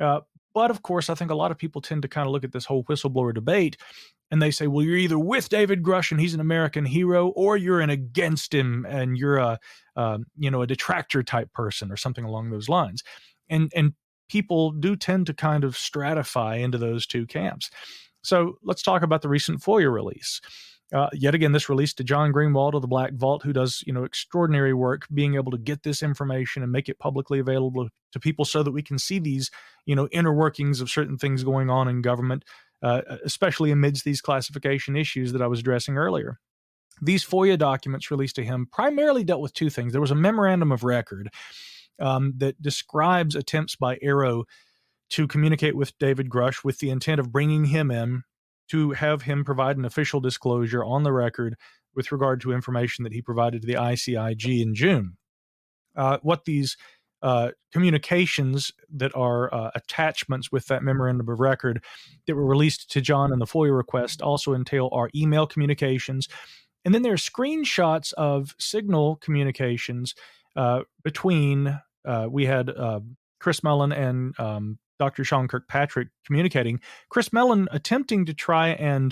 But of course, I think a lot of people tend to kind of look at this whole whistleblower debate and they say, well, you're either with David Grush and he's an American hero, or you're against him and you're a detractor type person or something along those lines. And people do tend to kind of stratify into those two camps. So let's talk about the recent FOIA release. Yet again, this release to John Greenwald of the Black Vault, who does, extraordinary work being able to get this information and make it publicly available to people so that we can see these, inner workings of certain things going on in government, especially amidst these classification issues that I was addressing earlier. These FOIA documents released to him primarily dealt with two things. There was a memorandum of record that describes attempts by Aero to communicate with David Grush with the intent of bringing him in to have him provide an official disclosure on the record with regard to information that he provided to the ICIG in June. What these communications that are attachments with that memorandum of record that were released to John in the FOIA request also entail our email communications. And then there are screenshots of signal communications between, we had Chris Mellon and Dr. Sean Kirkpatrick communicating. Chris Mellon attempting to try and,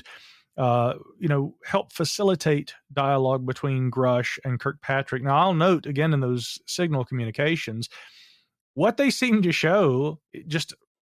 help facilitate dialogue between Grush and Kirkpatrick. Now, I'll note again in those signal communications, what they seem to show, just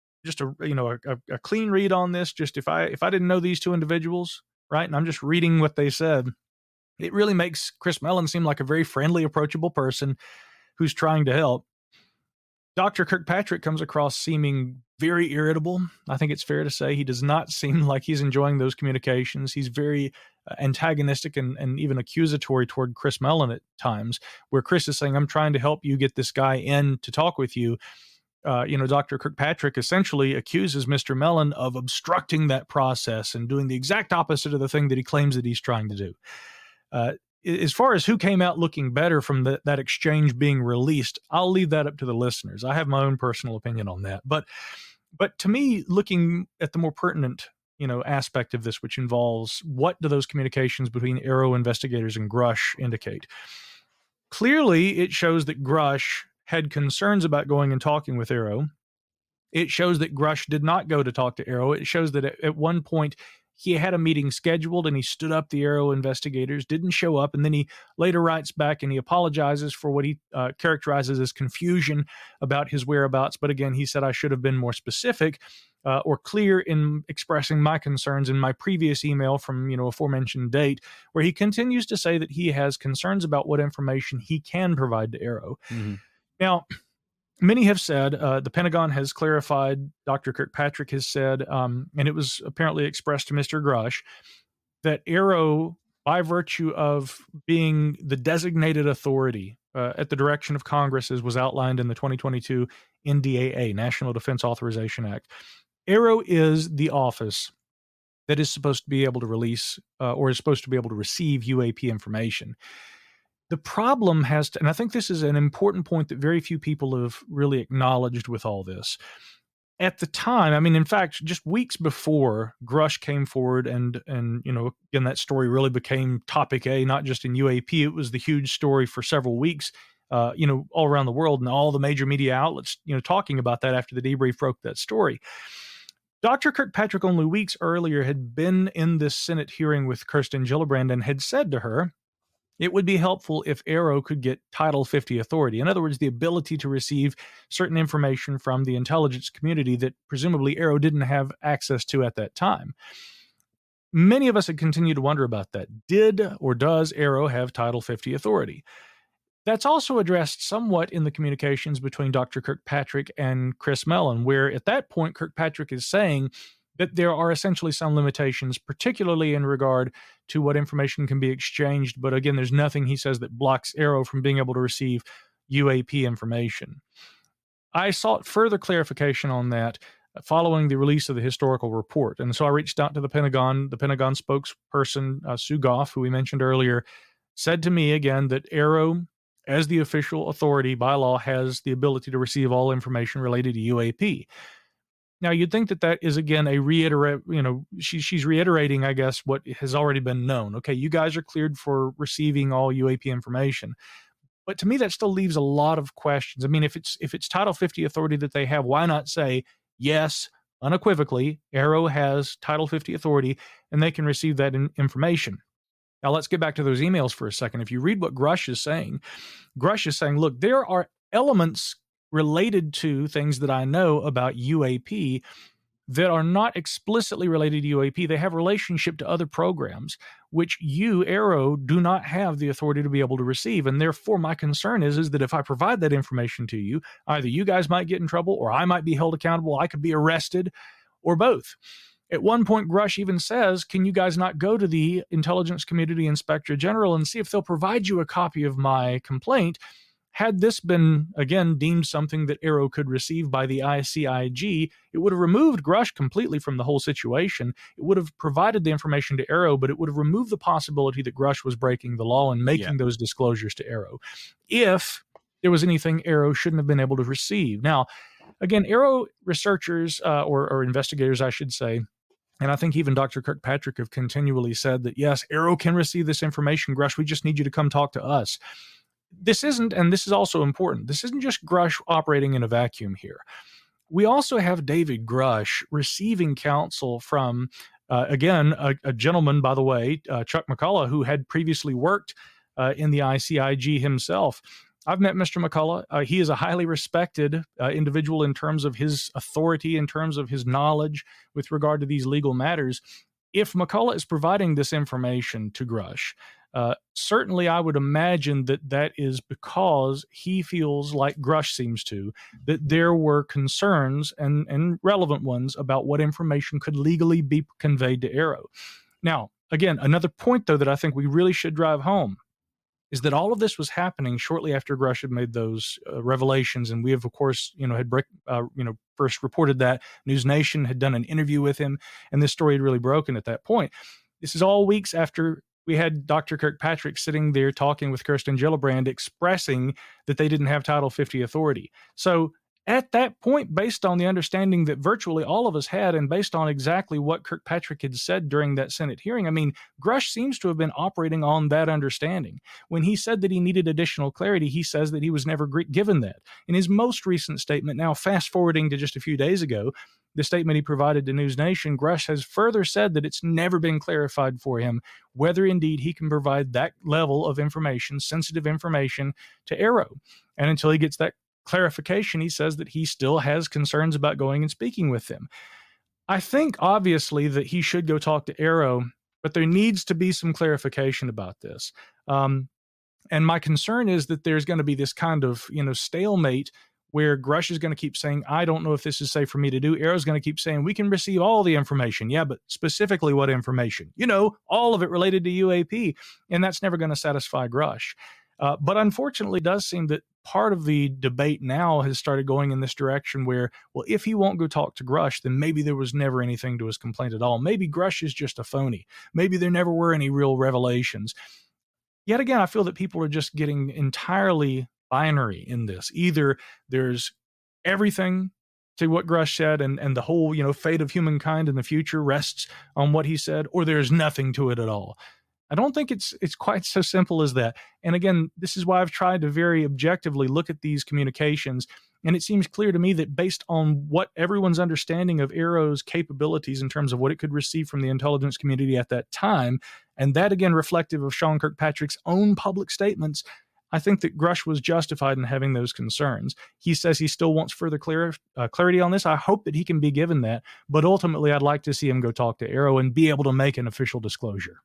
a clean read on this. Just if I didn't know these two individuals, right, and I'm just reading what they said, it really makes Chris Mellon seem like a very friendly, approachable person who's trying to help. Dr. Kirkpatrick comes across seeming very irritable. I think it's fair to say he does not seem like he's enjoying those communications. He's very antagonistic and even accusatory toward Chris Mellon at times, where Chris is saying, I'm trying to help you get this guy in to talk with you. Dr. Kirkpatrick essentially accuses Mr. Mellon of obstructing that process and doing the exact opposite of the thing that he claims that he's trying to do. As far as who came out looking better from that exchange being released, I'll leave that up to the listeners. I have my own personal opinion on that. But to me, looking at the more pertinent aspect of this, which involves what do those communications between AARO investigators and Grush indicate. Clearly, it shows that Grush had concerns about going and talking with AARO. It shows that Grush did not go to talk to AARO. It shows that at one point he had a meeting scheduled and he stood up the AARO investigators, didn't show up, and then he later writes back and he apologizes for what he characterizes as confusion about his whereabouts. But again, he said, I should have been more specific or clear in expressing my concerns in my previous email from, aforementioned date, where he continues to say that he has concerns about what information he can provide to AARO. Mm-hmm. Now, many have said, the Pentagon has clarified, Dr. Kirkpatrick has said, and it was apparently expressed to Mr. Grush, that AARO, by virtue of being the designated authority at the direction of Congress, as was outlined in the 2022 NDAA, National Defense Authorization Act, AARO is the office that is supposed to be able to release or is supposed to be able to receive UAP information. The problem has to, and I think this is an important point that very few people have really acknowledged with all this. At the time, in fact, just weeks before Grush came forward and again, that story really became topic A, not just in UAP. It was the huge story for several weeks, all around the world, and all the major media outlets, talking about that after the debrief broke that story. Dr. Kirkpatrick only weeks earlier had been in this Senate hearing with Kirsten Gillibrand and had said to her, it would be helpful if AARO could get Title 50 authority. In other words, the ability to receive certain information from the intelligence community that presumably AARO didn't have access to at that time. Many of us had continued to wonder about that. Did or does AARO have Title 50 authority? That's also addressed somewhat in the communications between Dr. Kirkpatrick and Chris Mellon, where at that point Kirkpatrick is saying that there are essentially some limitations, particularly in regard to what information can be exchanged. But again, there's nothing, he says, that blocks AARO from being able to receive UAP information. I sought further clarification on that following the release of the historical report. And so I reached out to the Pentagon. The Pentagon spokesperson, Sue Goff, who we mentioned earlier, said to me again that AARO, as the official authority by law, has the ability to receive all information related to UAP. Now, you'd think that is, again, she's reiterating, I guess, what has already been known. Okay, you guys are cleared for receiving all UAP information. But to me, that still leaves a lot of questions. If it's Title 50 authority that they have, why not say, yes, unequivocally, AARO has Title 50 authority, and they can receive that information? Now, let's get back to those emails for a second. If you read what Grush is saying, look, there are elements related to things that I know about UAP that are not explicitly related to UAP. They have relationship to other programs, which you, AARO, do not have the authority to be able to receive. And therefore, my concern is that if I provide that information to you, either you guys might get in trouble or I might be held accountable, I could be arrested, or both. At one point, Grush even says, can you guys not go to the Intelligence Community Inspector General and see if they'll provide you a copy of my complaint? Had this been, again, deemed something that AARO could receive by the ICIG, it would have removed Grush completely from the whole situation. It would have provided the information to AARO, but it would have removed the possibility that Grush was breaking the law and making those disclosures to AARO, if there was anything AARO shouldn't have been able to receive. Now, again, AARO researchers, or investigators, I should say, and I think even Dr. Kirkpatrick have continually said that, yes, AARO can receive this information, Grush, we just need you to come talk to us. This isn't, and this is also important, this isn't just Grush operating in a vacuum here. We also have David Grush receiving counsel from, again, a gentleman, by the way, Chuck McCullough, who had previously worked in the ICIG himself. I've met Mr. McCullough. He is a highly respected individual in terms of his authority, in terms of his knowledge with regard to these legal matters. If McCullough is providing this information to Grush, certainly I would imagine that is because he feels, like Grush seems to, that there were concerns and relevant ones about what information could legally be conveyed to AARO. Now, again, another point, though, that I think we really should drive home is that all of this was happening shortly after Grush had made those revelations, and we have, of course, first reported that. News Nation had done an interview with him, and this story had really broken at that point. This is all weeks after we had Dr. Kirkpatrick sitting there talking with Kirsten Gillibrand, expressing that they didn't have Title 50 authority. So at that point, based on the understanding that virtually all of us had, and based on exactly what Kirkpatrick had said during that Senate hearing, I mean, Grush seems to have been operating on that understanding. When he said that he needed additional clarity, he says that he was never given that. In his most recent statement, now fast forwarding to just a few days ago, the statement he provided to News Nation, Grush has further said that it's never been clarified for him whether indeed he can provide that level of information, sensitive information, to AARO. And until he gets that clarification, he says that he still has concerns about going and speaking with them. I think obviously that he should go talk to AARO, but there needs to be some clarification about this. And my concern is that there's going to be this kind of, stalemate where Grush is going to keep saying, I don't know if this is safe for me to do. AARO's going to keep saying, we can receive all the information. Yeah, but specifically what information? All of it related to UAP. And that's never going to satisfy Grush. But unfortunately, it does seem that part of the debate now has started going in this direction where, well, if he won't go talk to Grush, then maybe there was never anything to his complaint at all. Maybe Grush is just a phony. Maybe there never were any real revelations. Yet again, I feel that people are just getting entirely binary in this. Either there's everything to what Grush said and the whole, fate of humankind in the future rests on what he said, or there's nothing to it at all. I don't think it's quite so simple as that. And again, this is why I've tried to very objectively look at these communications. And it seems clear to me that based on what everyone's understanding of AARO's capabilities in terms of what it could receive from the intelligence community at that time, and that again reflective of Sean Kirkpatrick's own public statements, I think that Grush was justified in having those concerns. He says he still wants further clarity on this. I hope that he can be given that. But ultimately, I'd like to see him go talk to AARO and be able to make an official disclosure.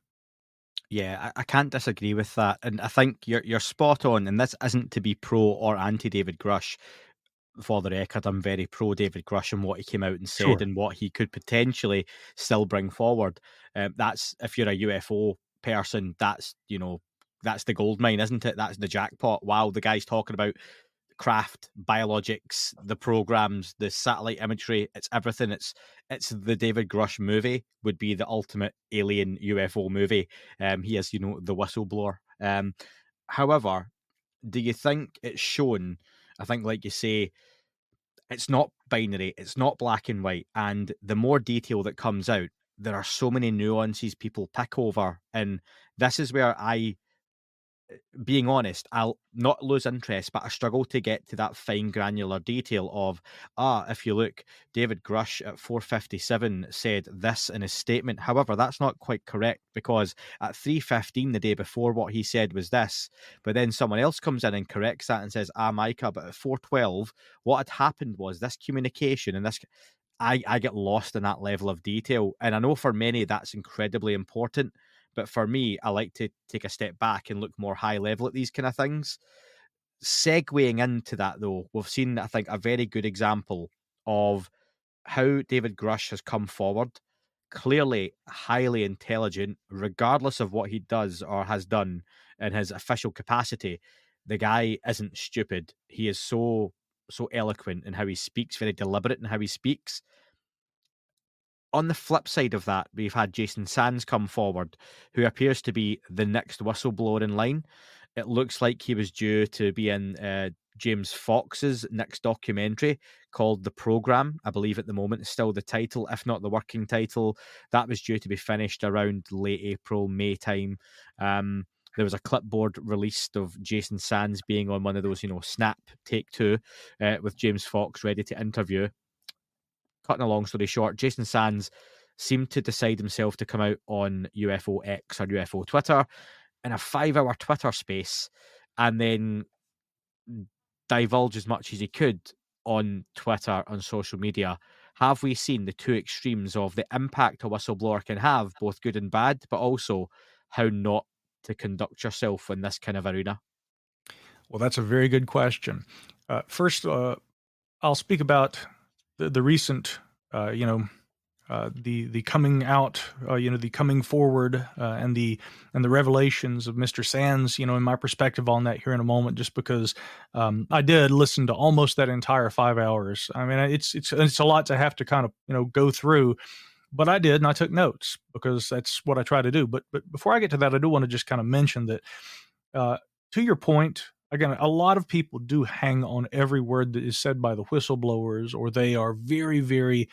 Yeah, I can't disagree with that. And I think you're spot on. And this isn't to be pro or anti David Grush. For the record, I'm very pro David Grush and what he came out and said, sure, and what he could potentially still bring forward. That's, if you're a UFO person, that's the gold mine, isn't it? That's the jackpot. Wow, the guy's talking about craft, biologics, the programs, the satellite imagery. It's everything. It's the David Grush movie would be the ultimate alien UFO movie. He is, the whistleblower. However, do you think it's shown? I think, like you say, it's not binary. It's not black and white. And the more detail that comes out, there are so many nuances people pick over. And this is where being honest, I'll not lose interest, but I struggle to get to that fine granular detail of, if you look, David Grush at 4:57 said this in his statement. However, that's not quite correct, because at 3:15 the day before, what he said was this, but then someone else comes in and corrects that and says, Micah, but at 4:12, what had happened was this communication, and this, I get lost in that level of detail. And I know for many that's incredibly important. But for me, I like to take a step back and look more high level at these kind of things. Segueing into that, though, we've seen, I think, a very good example of how David Grush has come forward. Clearly highly intelligent, regardless of what he does or has done in his official capacity. The guy isn't stupid. He is so eloquent in how he speaks, very deliberate in how he speaks. On the flip side of that, we've had Jason Sands come forward, who appears to be the next whistleblower in line. It looks like he was due to be in James Fox's next documentary called The Program. I believe at the moment is still the title, if not the working title. That was due to be finished around late April, May time. There was a clipboard released of Jason Sands being on one of those, snap, take two, with James Fox ready to interview. Cutting a long story short, Jason Sands seemed to decide himself to come out on UFO X or UFO Twitter in a 5-hour Twitter space and then divulge as much as he could on Twitter, on social media. Have we seen the two extremes of the impact a whistleblower can have, both good and bad, but also how not to conduct yourself in this kind of arena? Well, that's a very good question. First, I'll speak about the recent, the coming out, the coming forward, and the revelations of Mr. Sands, in my perspective on that here in a moment, just because I did listen to almost that entire 5 hours. I mean, it's a lot to have to kind of, go through, but I did, and I took notes because that's what I try to do. But before I get to that, I do want to just kind of mention that, to your point, again, a lot of people do hang on every word that is said by the whistleblowers, or they are very, very,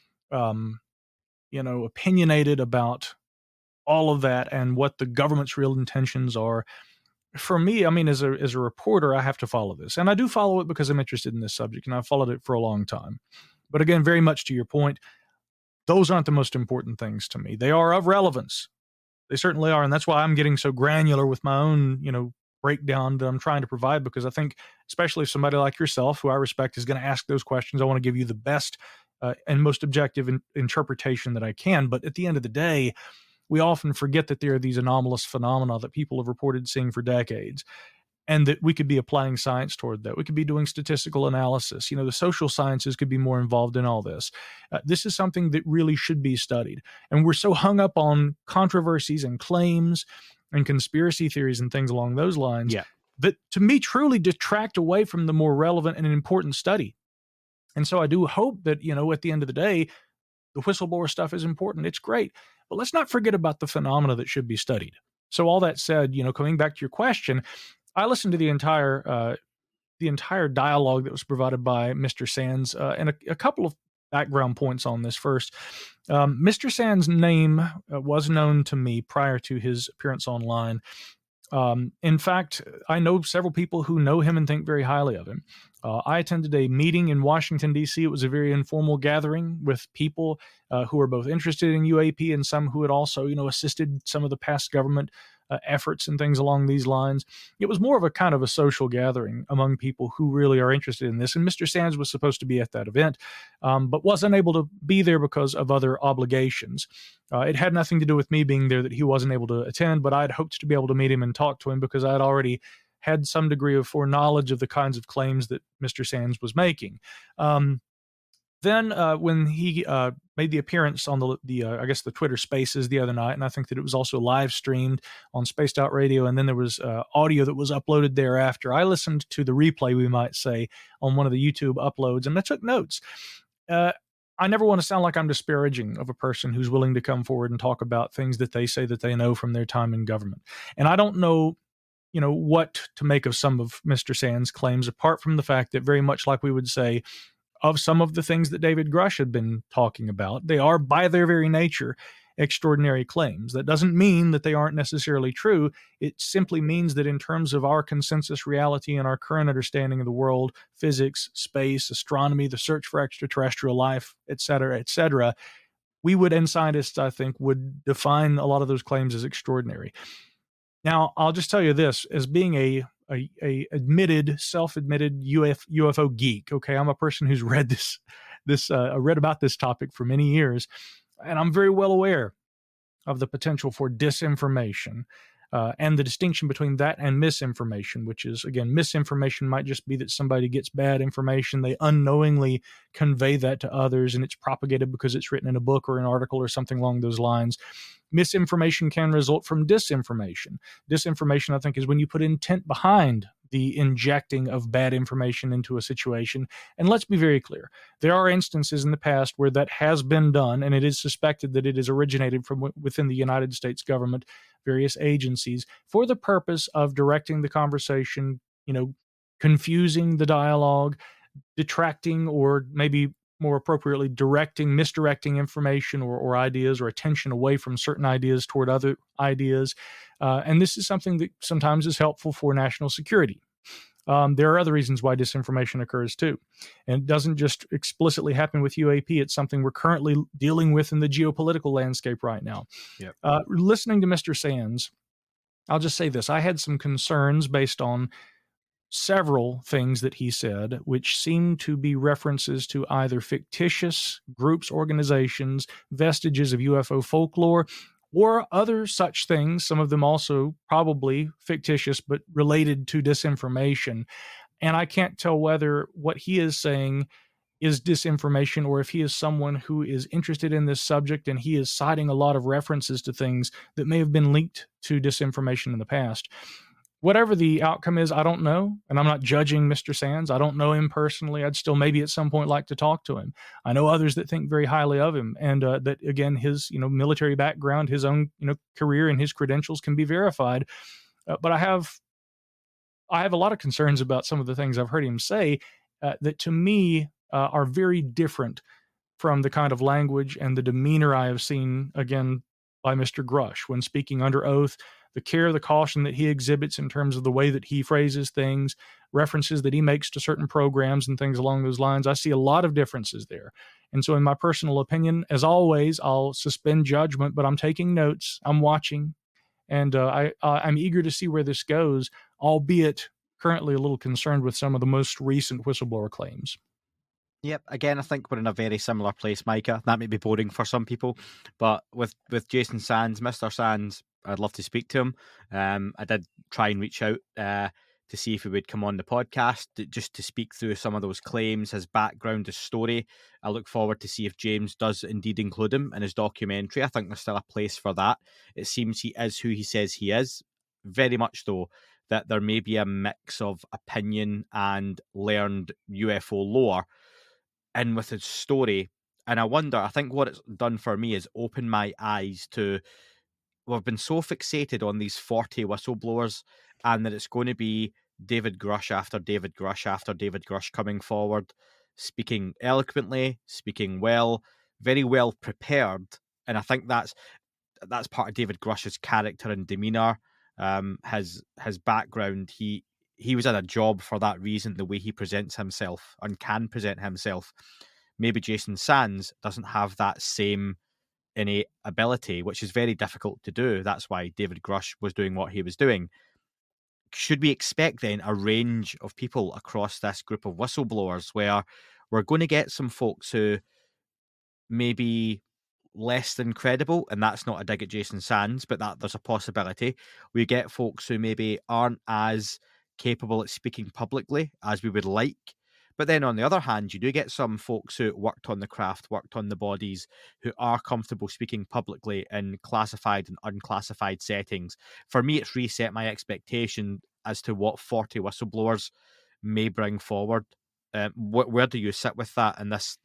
opinionated about all of that and what the government's real intentions are. For me, I mean, as a reporter, I have to follow this. And I do follow it because I'm interested in this subject, and I've followed it for a long time. But again, very much to your point, those aren't the most important things to me. They are of relevance. They certainly are. And that's why I'm getting so granular with my own, breakdown that I'm trying to provide, because I think, especially if somebody like yourself, who I respect, is going to ask those questions, I want to give you the best and most objective interpretation that I can. But at the end of the day, we often forget that there are these anomalous phenomena that people have reported seeing for decades, and that we could be applying science toward that. We could be doing statistical analysis. The social sciences could be more involved in all this. This is something that really should be studied. And we're so hung up on controversies and claims and conspiracy theories and things along those lines that, to me, truly detract away from the more relevant and important study. And so I do hope that, at the end of the day, the whistleblower stuff is important. It's great. But let's not forget about the phenomena that should be studied. So all that said, coming back to your question, I listened to the entire dialogue that was provided by Mr. Sands, and a couple of background points on this. First, Mr. Sands' name was known to me prior to his appearance online. In fact, I know several people who know him and think very highly of him. I attended a meeting in Washington, D.C. It was a very informal gathering with people who were both interested in UAP and some who had also, assisted some of the past government efforts and things along these lines. It was more of a kind of a social gathering among people who really are interested in this. And Mr. Sands was supposed to be at that event, but wasn't able to be there because of other obligations. It had nothing to do with me being there that he wasn't able to attend, but I'd hoped to be able to meet him and talk to him because I'd already had some degree of foreknowledge of the kinds of claims that Mr. Sands was making. Then when he made the appearance on the Twitter Spaces the other night, and I think that it was also live streamed on Spaced Out Radio, and then there was audio that was uploaded thereafter. I listened to the replay, we might say, on one of the YouTube uploads, and I took notes. I never want to sound like I'm disparaging of a person who's willing to come forward and talk about things that they say that they know from their time in government. And I don't know, what to make of some of Mr. Sands' claims, apart from the fact that, very much like we would say of some of the things that David Grush had been talking about, they are, by their very nature, extraordinary claims. That doesn't mean that they aren't necessarily true. It simply means that in terms of our consensus reality and our current understanding of the world, physics, space, astronomy, the search for extraterrestrial life, et cetera, we would, and scientists, I think, would define a lot of those claims as extraordinary. Now, I'll just tell you this, as being a self-admitted UFO geek. Okay, I'm a person who's read read about this topic for many years, and I'm very well aware of the potential for disinformation and the distinction between that and misinformation, which is, again, misinformation might just be that somebody gets bad information, they unknowingly convey that to others, and it's propagated because it's written in a book or an article or something along those lines. Misinformation can result from disinformation. Disinformation, I think, is when you put intent behind the injecting of bad information into a situation. And let's be very clear. There are instances in the past where that has been done, and it is suspected that it has originated from within the United States government, various agencies, for the purpose of directing the conversation, confusing the dialogue, detracting, or maybe more appropriately, misdirecting information or ideas or attention away from certain ideas toward other ideas. And this is something that sometimes is helpful for national security. There are other reasons why disinformation occurs too. And it doesn't just explicitly happen with UAP. It's something we're currently dealing with in the geopolitical landscape right now. Yep. Listening to Mr. Sands, I'll just say this. I had some concerns based on several things that he said, which seemed to be references to either fictitious groups, organizations, vestiges of UFO folklore, or other such things, some of them also probably fictitious, but related to disinformation. And I can't tell whether what he is saying is disinformation or if he is someone who is interested in this subject and he is citing a lot of references to things that may have been linked to disinformation in the past. Whatever the outcome is, I don't know, and I'm not judging Mr. Sands. I don't know him personally. I'd still maybe at some point like to talk to him. I know others that think very highly of him, and that, again, his military background, his own career, and his credentials can be verified. But I have I have a lot of concerns about some of the things I've heard him say that to me are very different from the kind of language and the demeanor I have seen, again, by Mr. Grush when speaking under oath, the care, the caution that he exhibits in terms of the way that he phrases things, references that he makes to certain programs and things along those lines. I see a lot of differences there. And so in my personal opinion, as always, I'll suspend judgment, but I'm taking notes, I'm watching, and I'm eager to see where this goes, albeit currently a little concerned with some of the most recent whistleblower claims. Yep. Again, I think we're in a very similar place, Micah. That may be boring for some people, but with Jason Sands, Mr. Sands, I'd love to speak to him. I did try and reach out to see if he would come on the podcast just to speak through some of those claims, his background, his story. I look forward to see if James does indeed include him in his documentary. I think there's still a place for that. It seems he is who he says he is. Very much though, that there may be a mix of opinion and learned UFO lore in with his story. And I think what it's done for me is open my eyes to, we've been so fixated on these 40 whistleblowers and that it's going to be David Grush after David Grush after David Grush coming forward, speaking eloquently, speaking well, very well prepared. And I think that's part of David Grush's character and demeanor, his background. He was in a job for that reason, the way he presents himself and can present himself. Maybe Jason Sands doesn't have that same innate ability, which is very difficult to do. That's why David Grush was doing what he was doing. Should we expect then a range of people across this group of whistleblowers where we're going to get some folks who may be less than credible, and that's not a dig at Jason Sands, but that there's a possibility. We get folks who maybe aren't as capable at speaking publicly as we would like. But then on the other hand, you do get some folks who worked on the craft, worked on the bodies, who are comfortable speaking publicly in classified and unclassified settings. For me, it's reset my expectation as to what 40 whistleblowers may bring forward. Where do you sit with that in this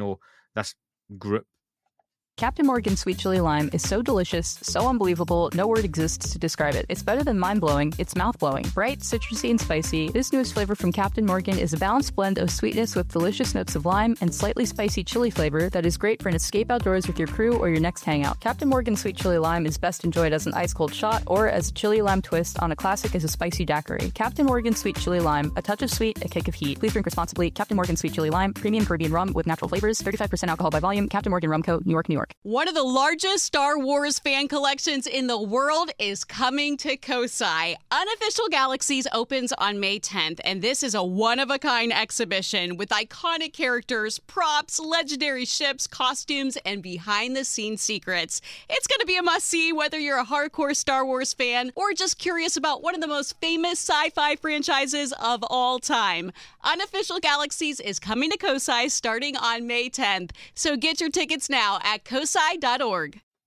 group? Captain Morgan Sweet Chili Lime is so delicious, so unbelievable, no word exists to describe it. It's better than mind-blowing, it's mouth-blowing. Bright, citrusy, and spicy, this newest flavor from Captain Morgan is a balanced blend of sweetness with delicious notes of lime and slightly spicy chili flavor that is great for an escape outdoors with your crew or your next hangout. Captain Morgan Sweet Chili Lime is best enjoyed as an ice-cold shot or as a chili lime twist on a classic as a spicy daiquiri. Captain Morgan Sweet Chili Lime, a touch of sweet, a kick of heat. Please drink responsibly. Captain Morgan Sweet Chili Lime, premium Caribbean rum with natural flavors, 35% alcohol by volume. Captain Morgan Rum Co., New York, New York. One of the largest Star Wars fan collections in the world is coming to COSI. Unofficial Galaxies opens on May 10th, and this is a one-of-a-kind exhibition with iconic characters, props, legendary ships, costumes, and behind-the-scenes secrets. It's going to be a must-see whether you're a hardcore Star Wars fan or just curious about one of the most famous sci-fi franchises of all time. Unofficial Galaxies is coming to COSI starting on May 10th, so get your tickets now at cosi.org.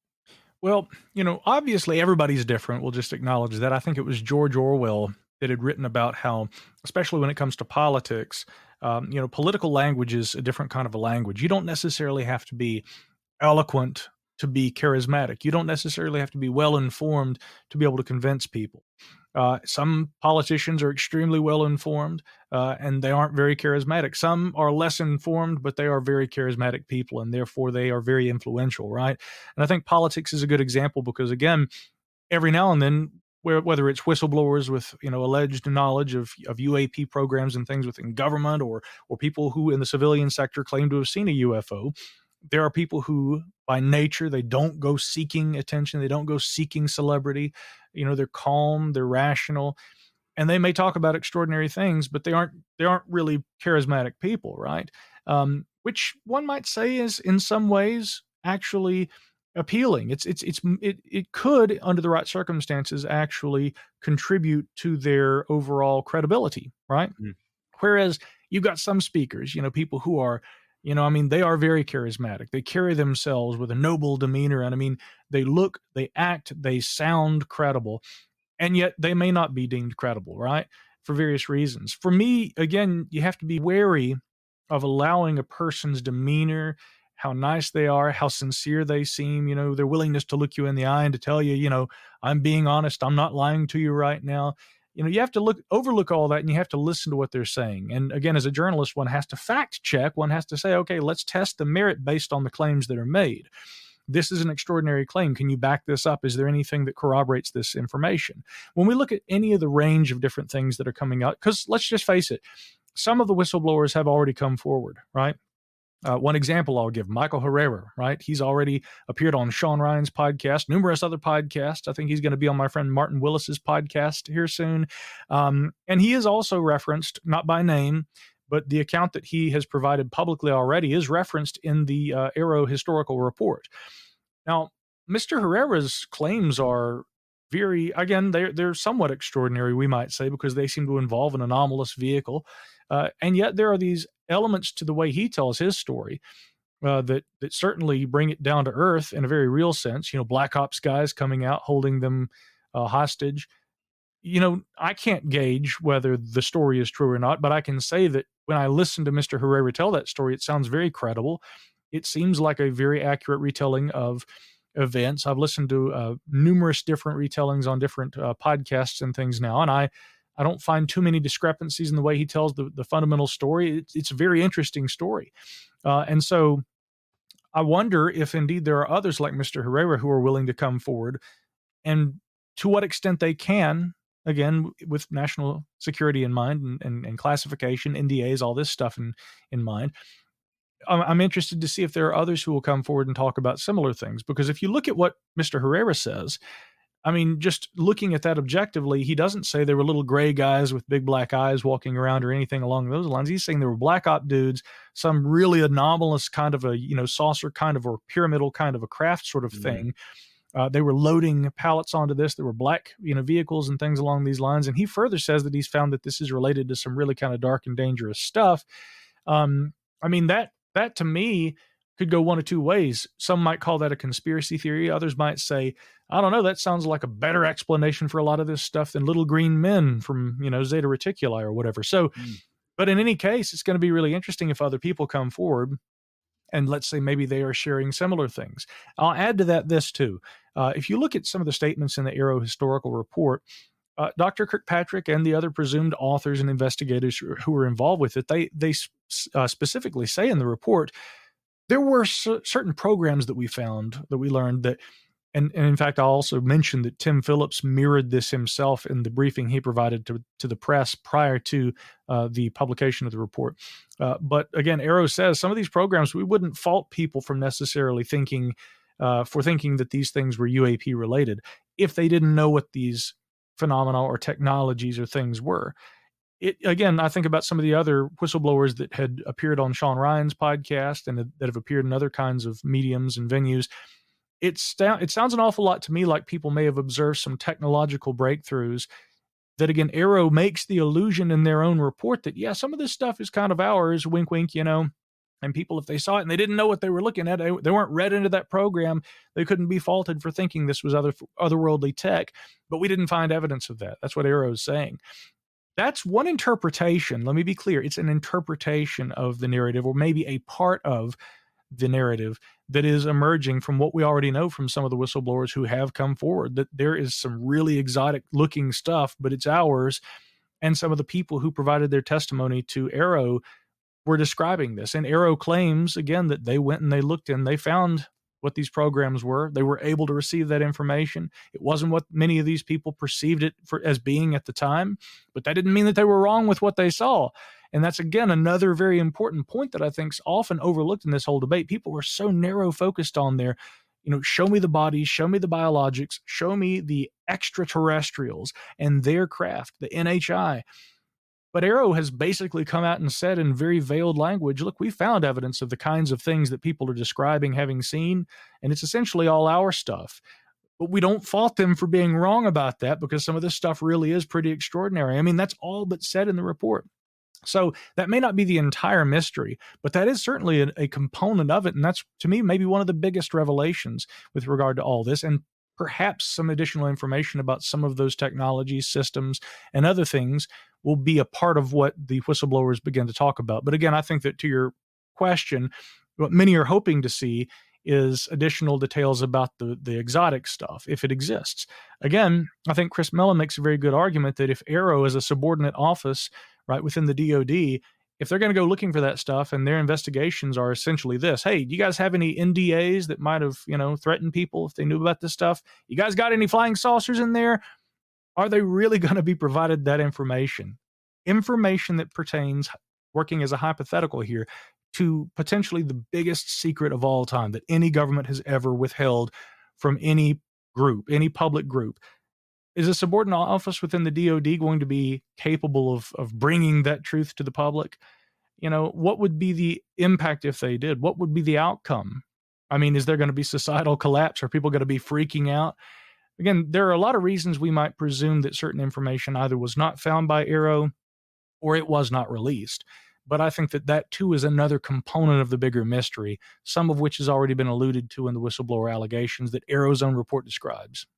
Well, obviously everybody's different. We'll just acknowledge that. I think it was George Orwell that had written about how, especially when it comes to politics, political language is a different kind of a language. You don't necessarily have to be eloquent to be charismatic. You don't necessarily have to be well-informed to be able to convince people. Some politicians are extremely well-informed, and they aren't very charismatic. Some are less informed, but they are very charismatic people, and therefore they are very influential, right? And I think politics is a good example because, again, every now and then, whether it's whistleblowers with alleged knowledge of UAP programs and things within government, or people who in the civilian sector claim to have seen a UFO, there are people who, by nature, they don't go seeking attention. They don't go seeking celebrity. They're calm, they're rational, and they may talk about extraordinary things, but they aren't really charismatic people, right? Which one might say is in some ways actually appealing. It could, under the right circumstances, actually contribute to their overall credibility, right? Mm. Whereas you've got some speakers, people who are, they are very charismatic. They carry themselves with a noble demeanor. And they look, they act, they sound credible. And yet they may not be deemed credible, right? For various reasons. For me, again, you have to be wary of allowing a person's demeanor, how nice they are, how sincere they seem, their willingness to look you in the eye and to tell you, I'm being honest, I'm not lying to you right now. you have to overlook all that, and you have to listen to what they're saying. And again, as a journalist, one has to fact check. One has to say, okay, let's test the merit based on the claims that are made. This is an extraordinary claim. Can you back this up? Is there anything that corroborates this information? When we look at any of the range of different things that are coming out, because let's just face it, some of the whistleblowers have already come forward, right? One example I'll give, Michael Herrera, right? He's already appeared on Sean Ryan's podcast, numerous other podcasts. I think he's going to be on my friend Martin Willis's podcast here soon. And he is also referenced, not by name, but the account that he has provided publicly already is referenced in the AARO historical report. Now, Mr. Herrera's claims are they're somewhat extraordinary, we might say, because they seem to involve an anomalous vehicle. And yet there are these elements to the way he tells his story that certainly bring it down to earth in a very real sense. Black Ops guys coming out, holding them hostage. I can't gauge whether the story is true or not, but I can say that when I listen to Mr. Herrera tell that story, it sounds very credible. It seems like a very accurate retelling of events. I've listened to numerous different retellings on different podcasts and things now, and I don't find too many discrepancies in the way he tells the fundamental story. It's a very interesting story. And so I wonder if indeed there are others like Mr. Herrera who are willing to come forward, and to what extent they can, again, with national security in mind and classification, NDAs, all this stuff in mind. I'm interested to see if there are others who will come forward and talk about similar things, because if you look at what Mr. Herrera says, I mean, just looking at that objectively, he doesn't say there were little gray guys with big black eyes walking around or anything along those lines. He's saying there were black op dudes, some really anomalous kind of a, saucer kind of or pyramidal kind of a craft sort of thing. They were loading pallets onto this. There were black, vehicles and things along these lines. And he further says that he's found that this is related to some really kind of dark and dangerous stuff. I mean, that to me could go one of two ways. Some might call that a conspiracy theory. Others might say, I don't know, that sounds like a better explanation for a lot of this stuff than little green men from, Zeta Reticuli or whatever. So, but in any case, it's going to be really interesting if other people come forward and let's say maybe they are sharing similar things. I'll add to that this too. If you look at some of the statements in the AARO historical report, Dr. Kirkpatrick and the other presumed authors and investigators who were involved with it, they specifically say in the report, there were certain programs that we found, that we learned that, and in fact, I'll also mention that Tim Phillips mirrored this himself in the briefing he provided to the press prior to the publication of the report. But again, AARO says some of these programs, we wouldn't fault people from necessarily thinking that these things were UAP related if they didn't know what these phenomena or technologies or things were. Again, I think about some of the other whistleblowers that had appeared on Sean Ryan's podcast and that have appeared in other kinds of mediums and venues. It sounds an awful lot to me like people may have observed some technological breakthroughs that, again, AARO makes the illusion in their own report that, yeah, some of this stuff is kind of ours, wink, wink, and people, if they saw it and they didn't know what they were looking at, they weren't read into that program, they couldn't be faulted for thinking this was otherworldly tech, but we didn't find evidence of that. That's what AARO is saying. That's one interpretation. Let me be clear. It's an interpretation of the narrative, or maybe a part of the narrative that is emerging from what we already know from some of the whistleblowers who have come forward, that there is some really exotic looking stuff, but it's ours. And some of the people who provided their testimony to AARO were describing this. And AARO claims, again, that they went and they looked and they found what these programs were. They were able to receive that information. It wasn't what many of these people perceived it as being at the time, but that didn't mean that they were wrong with what they saw. And that's, again, another very important point that I think is often overlooked in this whole debate. People were so narrow focused on their, show me the bodies, show me the biologics, show me the extraterrestrials and their craft, the NHI. But AARO has basically come out and said in very veiled language, look, we found evidence of the kinds of things that people are describing having seen, and it's essentially all our stuff. But we don't fault them for being wrong about that, because some of this stuff really is pretty extraordinary. I mean, that's all but said in the report. So that may not be the entire mystery, but that is certainly a component of it. And that's, to me, maybe one of the biggest revelations with regard to all this. And perhaps some additional information about some of those technologies, systems, and other things will be a part of what the whistleblowers begin to talk about. But again, I think that to your question, what many are hoping to see is additional details about the exotic stuff, if it exists. Again, I think Chris Mellon makes a very good argument that if AARO is a subordinate office, right, within the DoD, if they're going to go looking for that stuff and their investigations are essentially this, hey, do you guys have any NDAs that might have, threatened people if they knew about this stuff? You guys got any flying saucers in there? Are they really going to be provided that information? Information that pertains, working as a hypothetical here, to potentially the biggest secret of all time that any government has ever withheld from any group, any public group. Is a subordinate office within the DoD going to be capable of bringing that truth to the public? What would be the impact if they did? What would be the outcome? I mean, is there going to be societal collapse? Are people going to be freaking out? Again, there are a lot of reasons we might presume that certain information either was not found by AARO or it was not released. But I think that too is another component of the bigger mystery, some of which has already been alluded to in the whistleblower allegations that AARO's own report describes.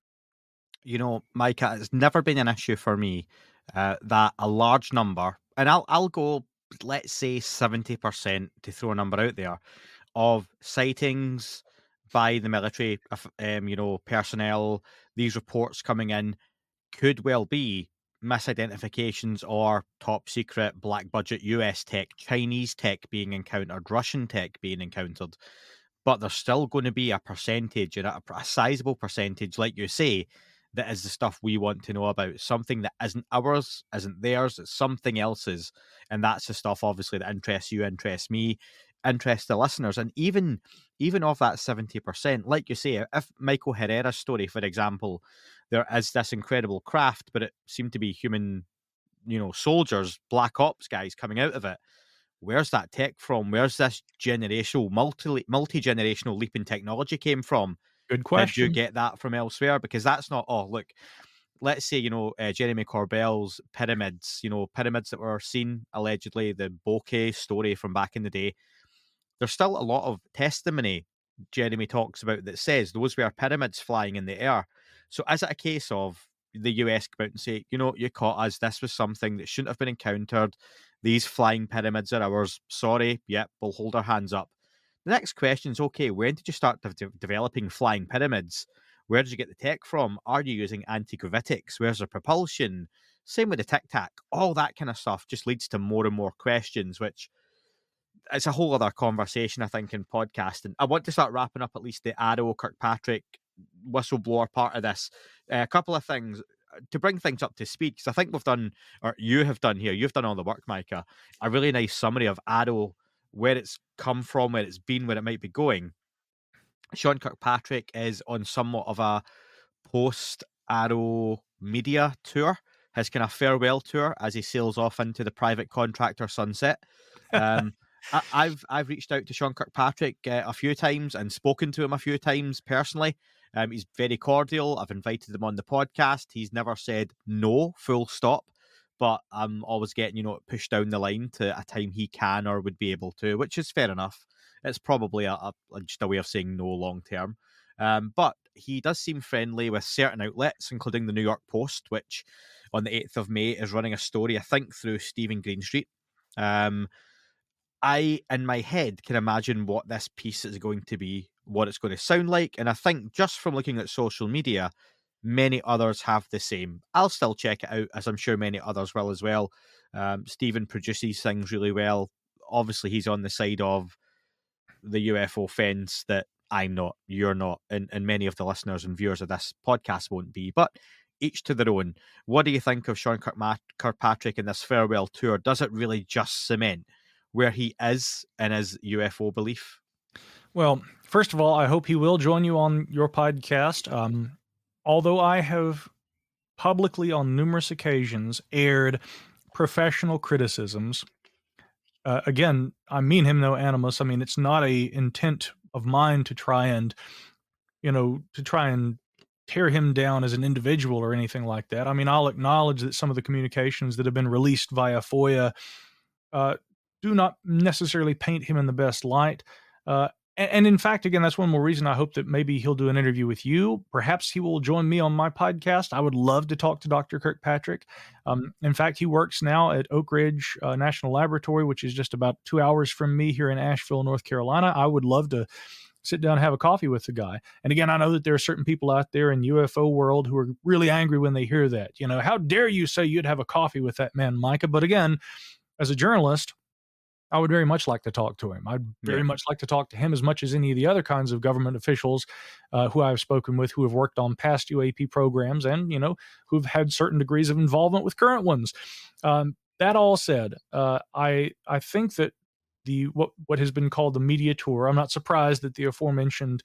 Micah, it's never been an issue for me that a large number, and I'll go, let's say 70% to throw a number out there, of sightings by the military, personnel, these reports coming in could well be misidentifications or top secret black budget US tech, Chinese tech being encountered, Russian tech being encountered. But there's still going to be a percentage, and a sizable percentage, like you say, that is the stuff we want to know about. Something that isn't ours, isn't theirs, it's something else's. And that's the stuff, obviously, that interests you, interests me, interests the listeners. And even of that 70%, like you say, if Michael Herrera's story, for example, there is this incredible craft, but it seemed to be human, soldiers, black ops guys coming out of it. Where's that tech from? Where's this generational, multi-generational leap in technology came from? Good question. Did you get that from elsewhere? Because that's not, let's say, Jeremy Corbell's pyramids, pyramids that were seen, allegedly, the Bokeh story from back in the day. There's still a lot of testimony Jeremy talks about that says those were pyramids flying in the air. So is it a case of the US come out and say, you caught us, this was something that shouldn't have been encountered, these flying pyramids are ours, sorry, yep, we'll hold our hands up. The next question is, okay, when did you start developing flying pyramids? Where did you get the tech from? Are you using anti-gravitics? Where's the propulsion? Same with the Tic Tac. All that kind of stuff just leads to more and more questions, which it's a whole other conversation, I think, in podcasting. I want to start wrapping up at least the AARO Kirkpatrick whistleblower part of this. A couple of things to bring things up to speed, because I think we've done, or you have done here, you've done all the work, Micah, a really nice summary of AARO, where it's come from, where it's been, where it might be going. Sean Kirkpatrick is on somewhat of a post-AARO media tour, his kind of farewell tour as he sails off into the private contractor sunset. I've reached out to Sean Kirkpatrick a few times and spoken to him a few times personally. He's very cordial. I've invited him on the podcast. He's never said no, full stop. But I'm always getting, pushed down the line to a time he can or would be able to, which is fair enough. It's probably just a way of saying no long term. But he does seem friendly with certain outlets, including the New York Post, which on the 8th of May is running a story, I think, through Stephen Greenstreet. I, in my head, can imagine what this piece is going to be, what it's going to sound like. And I think just from looking at social media, many others have the same. I'll still check it out, as I'm sure many others will as well. Stephen produces things really well. Obviously, he's on the side of the UFO fence that I'm not, you're not, and many of the listeners and viewers of this podcast won't be. But each to their own. What do you think of Sean Kirkpatrick in this farewell tour? Does it really just cement where he is in his UFO belief? Well, first of all, I hope he will join you on your podcast. Although I have publicly on numerous occasions aired professional criticisms, again, I mean him no animus. I mean, it's not a intent of mine to try and tear him down as an individual or anything like that. I mean, I'll acknowledge that some of the communications that have been released via FOIA do not necessarily paint him in the best light. And in fact, again, that's one more reason I hope that maybe he'll do an interview with you. Perhaps he will join me on my podcast. I would love to talk to Dr. Kirkpatrick. In fact, he works now at Oak Ridge National Laboratory, which is just about 2 hours from me here in Asheville, North Carolina. I would love to sit down and have a coffee with the guy. And again, I know that there are certain people out there in UFO world who are really angry when they hear that. How dare you say you'd have a coffee with that man, Micah? But again, as a journalist, I would very much like to talk to him. I'd very much like to talk to him as much as any of the other kinds of government officials who I've spoken with, who have worked on past UAP programs and, who've had certain degrees of involvement with current ones. That all said, I think that what has been called the media tour, I'm not surprised that the aforementioned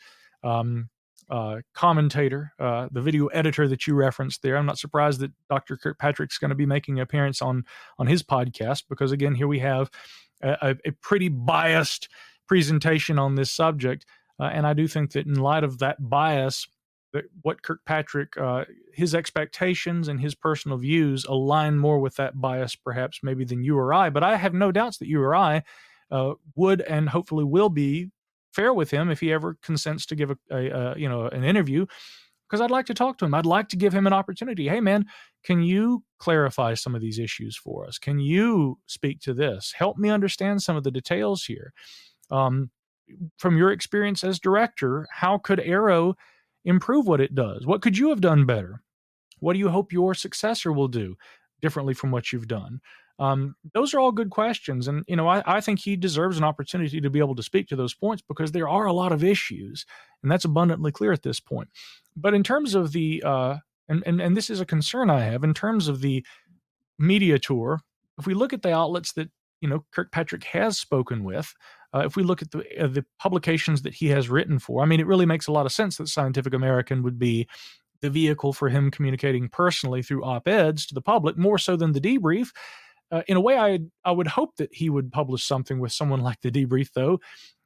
commentator, the video editor that you referenced there, I'm not surprised that Dr. Kirkpatrick's going to be making an appearance on his podcast, because again, here we have a pretty biased presentation on this subject. And I do think that in light of that bias, that what Kirkpatrick, his expectations and his personal views align more with that bias perhaps maybe than you or I. But I have no doubts that you or I would and hopefully will be fair with him if he ever consents to give an interview, because I'd like to talk to him. I'd like to give him an opportunity. Hey, man, can you clarify some of these issues for us? Can you speak to this? Help me understand some of the details here. From your experience as director, how could Arrow improve what it does? What could you have done better? What do you hope your successor will do differently from what you've done? Those are all good questions. And, I think he deserves an opportunity to be able to speak to those points, because there are a lot of issues, and that's abundantly clear at this point. But in terms of the, and this is a concern I have, in terms of the media tour, if we look at the outlets that, Kirkpatrick has spoken with, if we look at the publications that he has written for, it really makes a lot of sense that Scientific American would be the vehicle for him communicating personally through op-eds to the public, more so than the Debrief. In a way, I would hope that he would publish something with someone like the Debrief, though,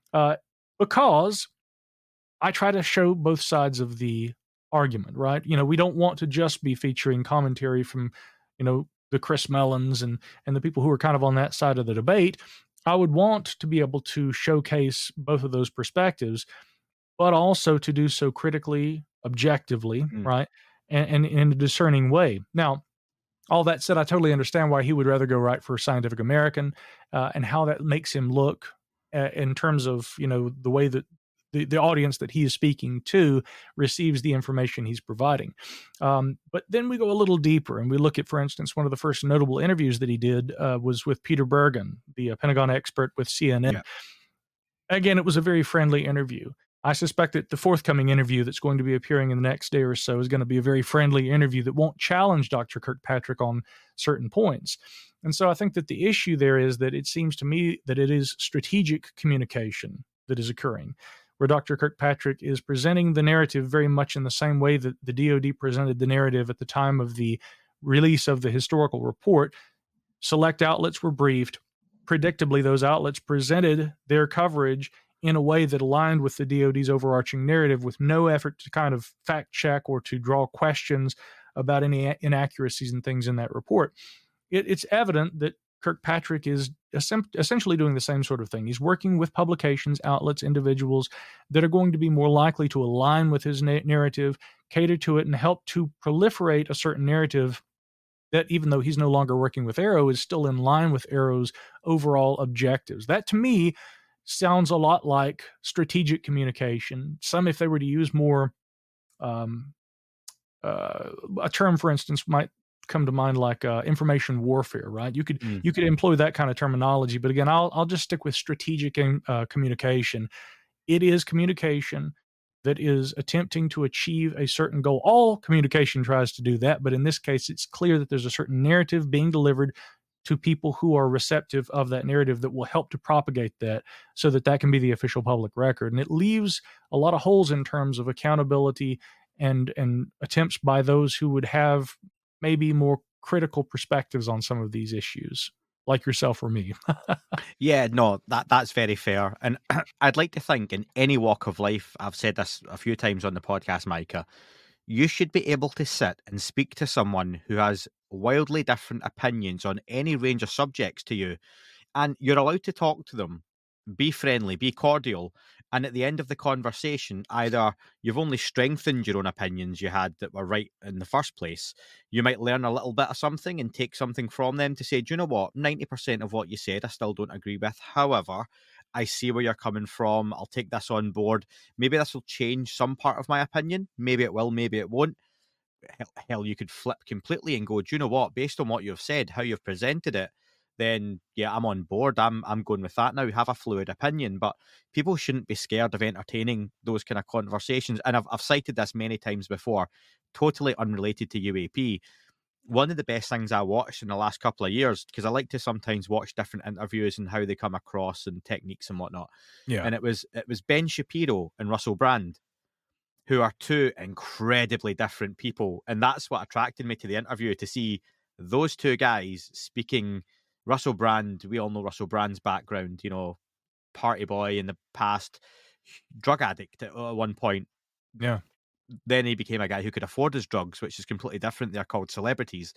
because I try to show both sides of the argument, right? We don't want to just be featuring commentary from, the Chris Mellons and the people who are kind of on that side of the debate. I would want to be able to showcase both of those perspectives, but also to do so critically, objectively, right? And in a discerning way. Now, all that said, I totally understand why he would rather go right for Scientific American, and how that makes him look in terms of, the way that the audience that he is speaking to receives the information he's providing. But then we go a little deeper and we look at, for instance, one of the first notable interviews that he did was with Peter Bergen, the Pentagon expert with CNN. Yeah. Again, it was a very friendly interview. I suspect that the forthcoming interview that's going to be appearing in the next day or so is going to be a very friendly interview that won't challenge Dr. Kirkpatrick on certain points. And so I think that the issue there is that it seems to me that it is strategic communication that is occurring, where Dr. Kirkpatrick is presenting the narrative very much in the same way that the DoD presented the narrative at the time of the release of the historical report. Select outlets were briefed. Predictably, those outlets presented their coverage in a way that aligned with the DoD's overarching narrative, with no effort to kind of fact check or to draw questions about any inaccuracies and things in that report. It's evident that Kirkpatrick is essentially doing the same sort of thing. He's working with publications, outlets, individuals that are going to be more likely to align with his narrative, cater to it, and help to proliferate a certain narrative that, even though he's no longer working with Arrow, is still in line with Arrow's overall objectives. That, to me, sounds a lot like strategic communication. Some, if they were to use more, a term, for instance, might come to mind like information warfare, right? You could employ that kind of terminology, but again, I'll just stick with strategic communication. It is communication that is attempting to achieve a certain goal. All communication tries to do that, but in this case, it's clear that there's a certain narrative being delivered to people who are receptive of that narrative that will help to propagate that, so that that can be the official public record. And it leaves a lot of holes in terms of accountability and attempts by those who would have maybe more critical perspectives on some of these issues, like yourself or me. Yeah, no, that's very fair. And I'd like to think in any walk of life, I've said this a few times on the podcast, Micah, you should be able to sit and speak to someone who has wildly different opinions on any range of subjects to you, and you're allowed to talk to them, be friendly, be cordial, and at the end of the conversation, either you've only strengthened your own opinions you had that were right in the first place, you might learn a little bit of something and take something from them to say, do you know what, 90% of what you said I still don't agree with, however, I see where you're coming from. I'll take this on board. Maybe this will change some part of my opinion. Maybe it will, maybe it won't. Hell, you could flip completely and go, do you know what? Based on what you've said, how you've presented it, then yeah, I'm on board. I'm going with that now. Have a fluid opinion, but people shouldn't be scared of entertaining those kind of conversations. And I've cited this many times before, totally unrelated to UAP. One of the best things I watched in the last couple of years, because I like to sometimes watch different interviews and how they come across and techniques and whatnot. Yeah. And it was Ben Shapiro and Russell Brand, who are two incredibly different people. And that's what attracted me to the interview, to see those two guys speaking. Russell Brand, we all know Russell Brand's background, you know, party boy in the past, drug addict at one point. Yeah. Then he became a guy who could afford his drugs, which is completely different. They're called celebrities.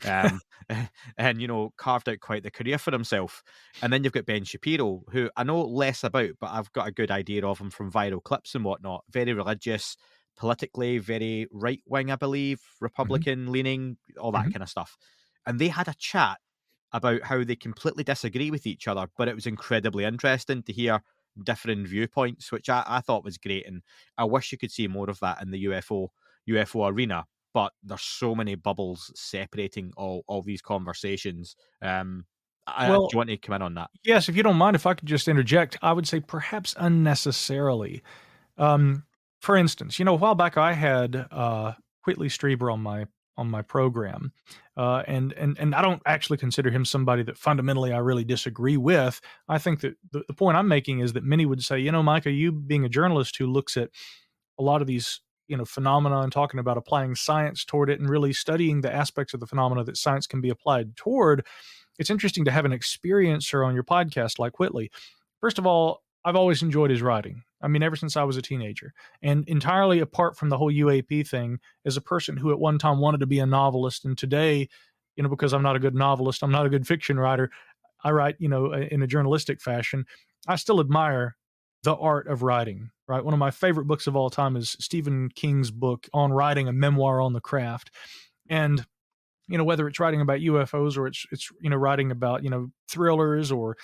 And, you know, carved out quite the career for himself. And then you've got Ben Shapiro, who I know less about, but I've got a good idea of him from viral clips and whatnot. Very religious, politically very right-wing, I believe, Republican-leaning, all that kind of stuff. And they had a chat about how they completely disagree with each other, but it was incredibly interesting to hear different viewpoints, which I thought was great. And I wish you could see more of that in the UFO arena, but there's so many bubbles separating all these conversations. Do you want to come in on that? Yes, if you don't mind, if I could just interject, I would say perhaps unnecessarily. For instance, you know, a while back I had Whitley Strieber on my program. And I don't actually consider him somebody that fundamentally I really disagree with. I think that the point I'm making is that many would say, you know, Micah, you being a journalist who looks at a lot of these, you know, phenomena and talking about applying science toward it and really studying the aspects of the phenomena that science can be applied toward, it's interesting to have an experiencer on your podcast like Whitley. First of all, I've always enjoyed his writing. I mean, ever since I was a teenager. And entirely apart from the whole UAP thing, as a person who at one time wanted to be a novelist, and today, you know, because I'm not a good novelist, I'm not a good fiction writer, I write, you know, in a journalistic fashion, I still admire the art of writing, right? One of my favorite books of all time is Stephen King's book on writing, a memoir on the craft. And, you know, whether it's writing about UFOs or it's you know, writing about, you know, thrillers or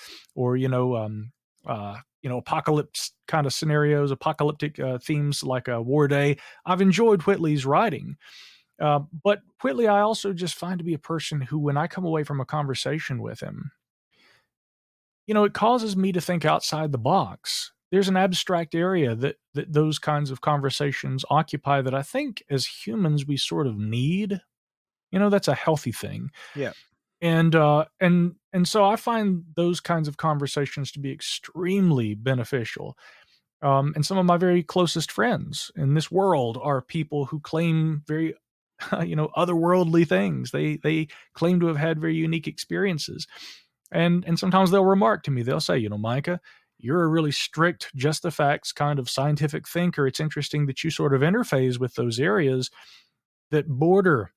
apocalypse kind of scenarios, apocalyptic themes like War Day. I've enjoyed Whitley's writing. But Whitley, I also just find to be a person who, when I come away from a conversation with him, you know, it causes me to think outside the box. There's an abstract area that those kinds of conversations occupy that I think as humans we sort of need. You know, that's a healthy thing. Yeah. And so I find those kinds of conversations to be extremely beneficial. And some of my very closest friends in this world are people who claim very, you know, otherworldly things. They claim to have had very unique experiences. And sometimes they'll remark to me, they'll say, you know, Micah, you're a really strict, just the facts kind of scientific thinker. It's interesting that you sort of interface with those areas that border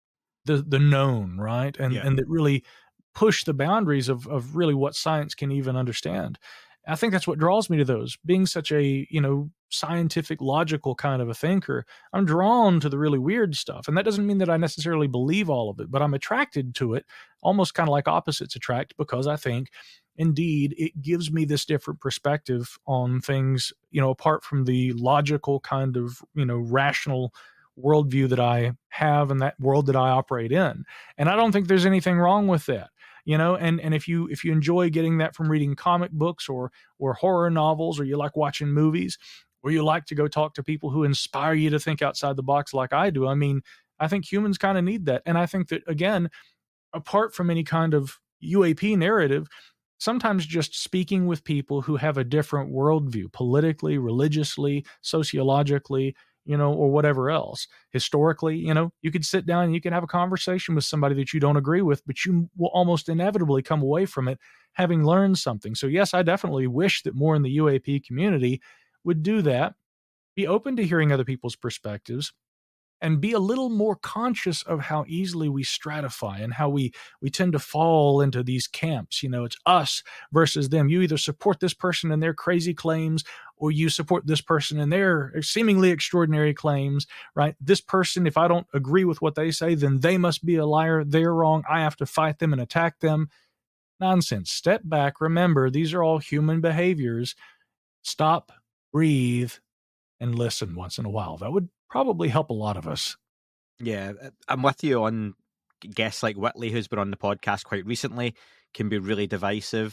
the known, right? And that really push the boundaries of really what science can even understand. I think that's what draws me to those. Being such a, you know, scientific, logical kind of a thinker, I'm drawn to the really weird stuff. And that doesn't mean that I necessarily believe all of it, but I'm attracted to it, almost kind of like opposites attract, because I think, indeed, it gives me this different perspective on things, you know, apart from the logical kind of, you know, rational worldview that I have and that world that I operate in. And I don't think there's anything wrong with that. You know, and if you enjoy getting that from reading comic books or horror novels, or you like watching movies, or you like to go talk to people who inspire you to think outside the box like I do, I mean, I think humans kind of need that. And I think that, again, apart from any kind of UAP narrative, sometimes just speaking with people who have a different worldview, politically, religiously, sociologically, you know, or whatever else. Historically, you know, you could sit down and you can have a conversation with somebody that you don't agree with, but you will almost inevitably come away from it having learned something. So yes, I definitely wish that more in the UAP community would do that, be open to hearing other people's perspectives, and be a little more conscious of how easily we stratify and how we tend to fall into these camps. You know, it's us versus them. You either support this person and their crazy claims, or you support this person and their seemingly extraordinary claims, right? This person, if I don't agree with what they say, then they must be a liar. They're wrong. I have to fight them and attack them. nonsense. Step back. Remember, these are all human behaviors. Stop, breathe, and listen once in a while. That would probably help a lot of us. Yeah, I'm with you on guests like Whitley, who's been on the podcast quite recently, can be really divisive.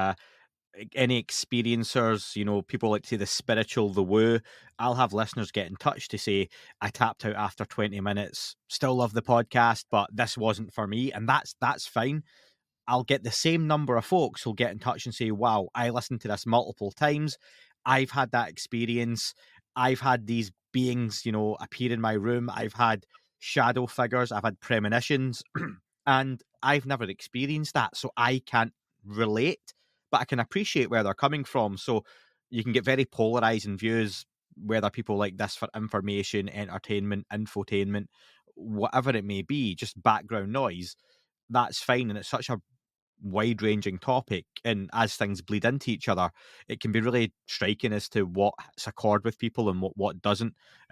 Any experiencers, people like to say the spiritual, the woo. I'll have listeners get in touch to say, I tapped out after 20 minutes, still love the podcast, but this wasn't for me. And that's fine. I'll get the same number of folks who'll get in touch and say, wow, I listened to this multiple times. I've had that experience. I've had these beings, appear in my room. I've had shadow figures. I've had premonitions. And I've never experienced that. So I can't relate, but I can appreciate where they're coming from. So you can get very polarizing views, whether people like this for information, entertainment, infotainment, whatever it may be, just background noise. That's fine. And it's such a wide-ranging topic, and as things bleed into each other, it can be really striking as to what's accord with people and what doesn't.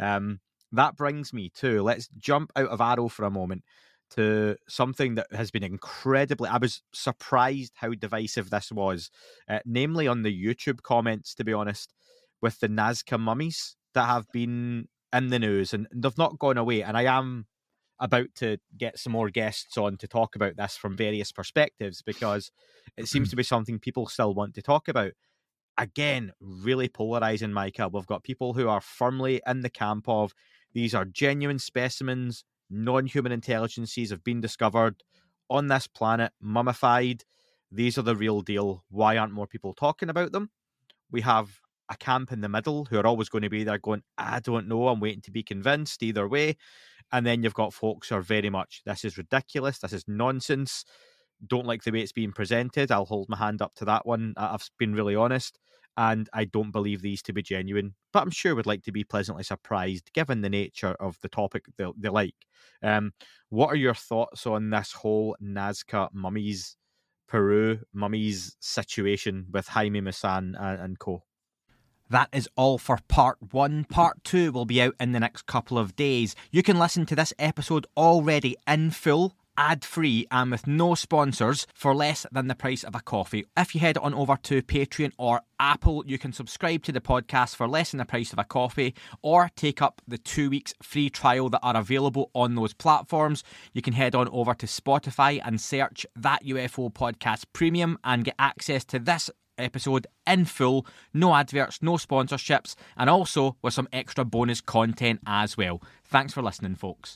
That brings me to, let's jump out of Arrow for a moment to something that has been incredibly, I was surprised how divisive this was, namely on the YouTube comments, to be honest, with the Nazca mummies that have been in the news, and they've not gone away. And I am about to get some more guests on to talk about this from various perspectives, because it seems to be something people still want to talk about. Again, really polarizing, Micah. We've got people who are firmly in the camp of, these are genuine specimens, non-human intelligences have been discovered on this planet, mummified. These are the real deal. Why aren't more people talking about them? We have a camp in the middle who are always going to be there going, I don't know, I'm waiting to be convinced either way. And then you've got folks who are very much, this is ridiculous, this is nonsense, don't like the way it's being presented. I'll hold my hand up to that one. I've been really honest, and I don't believe these to be genuine. But I'm sure would like to be pleasantly surprised, given the nature of the topic they like. What are your thoughts on this whole Nazca mummies, Peru mummies situation with Jaime Maussan and co? That is all for part 1. Part 2 will be out in the next couple of days. You can listen to this episode already in full, ad-free, and with no sponsors for less than the price of a coffee. If you head on over to Patreon or Apple, you can subscribe to the podcast for less than the price of a coffee, or take up the 2 weeks free trial that are available on those platforms. You can head on over to Spotify and search That UFO Podcast Premium and get access to this episode in full, no adverts, no sponsorships, and also with some extra bonus content as well. Thanks for listening, folks.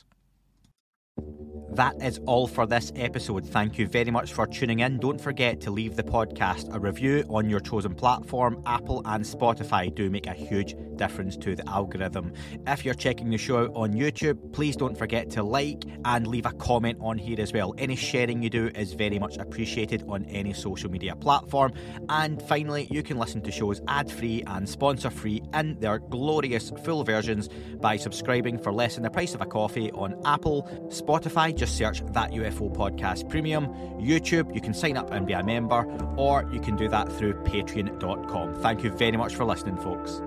That is all for this episode. Thank you very much for tuning in. Don't forget to leave the podcast a review on your chosen platform. Apple and Spotify do make a huge difference to the algorithm. If you're checking the show out on YouTube, please don't forget to like and leave a comment on here as well. Any sharing you do is very much appreciated on any social media platform. And finally, you can listen to shows ad-free and sponsor-free in their glorious full versions by subscribing for less than the price of a coffee on Apple, Spotify, just search That UFO Podcast Premium. YouTube, you can sign up and be a member, or you can do that through patreon.com. Thank you very much for listening, folks.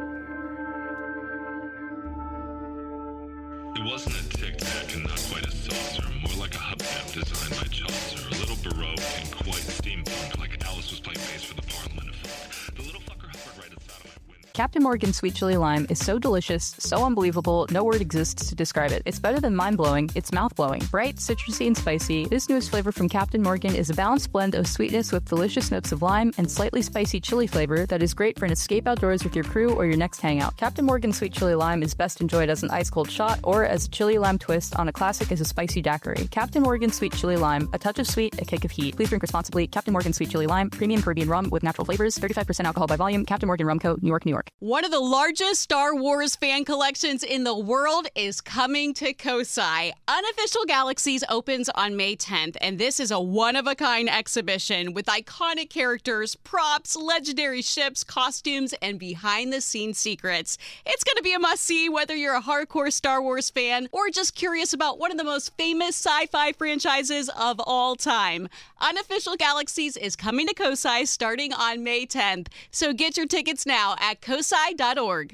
It wasn't a tic-tac and not quite a saucer, more like a hubcap designed by Chaucer, a little baroque and quite steampunk, like Alice was playing bass for the Parliament of Folk. The little fucker hovered right inside of my window. Captain Morgan's Sweet Chili Lime is so delicious, so unbelievable, no word exists to describe it. It's better than mind-blowing, it's mouth-blowing. Bright, citrusy, and spicy, this newest flavor from Captain Morgan is a balanced blend of sweetness with delicious notes of lime and slightly spicy chili flavor that is great for an escape outdoors with your crew or your next hangout. Captain Morgan's Sweet Chili Lime is best enjoyed as an ice-cold shot or as a chili lime twist on a classic as a spicy daiquiri. Captain Morgan's Sweet Chili Lime, a touch of sweet, a kick of heat. Please drink responsibly. Captain Morgan's Sweet Chili Lime, premium Caribbean rum with natural flavors, 35% alcohol by volume. Captain Morgan Rum Co., New York, New York. One of the largest Star Wars fan collections in the world is coming to Kosai. Unofficial Galaxies opens on May 10th, and this is a one-of-a-kind exhibition with iconic characters, props, legendary ships, costumes, and behind-the-scenes secrets. It's going to be a must-see whether you're a hardcore Star Wars fan or just curious about one of the most famous sci-fi franchises of all time. Unofficial Galaxies is coming to Kosai starting on May 10th, so get your tickets now at kosai.org.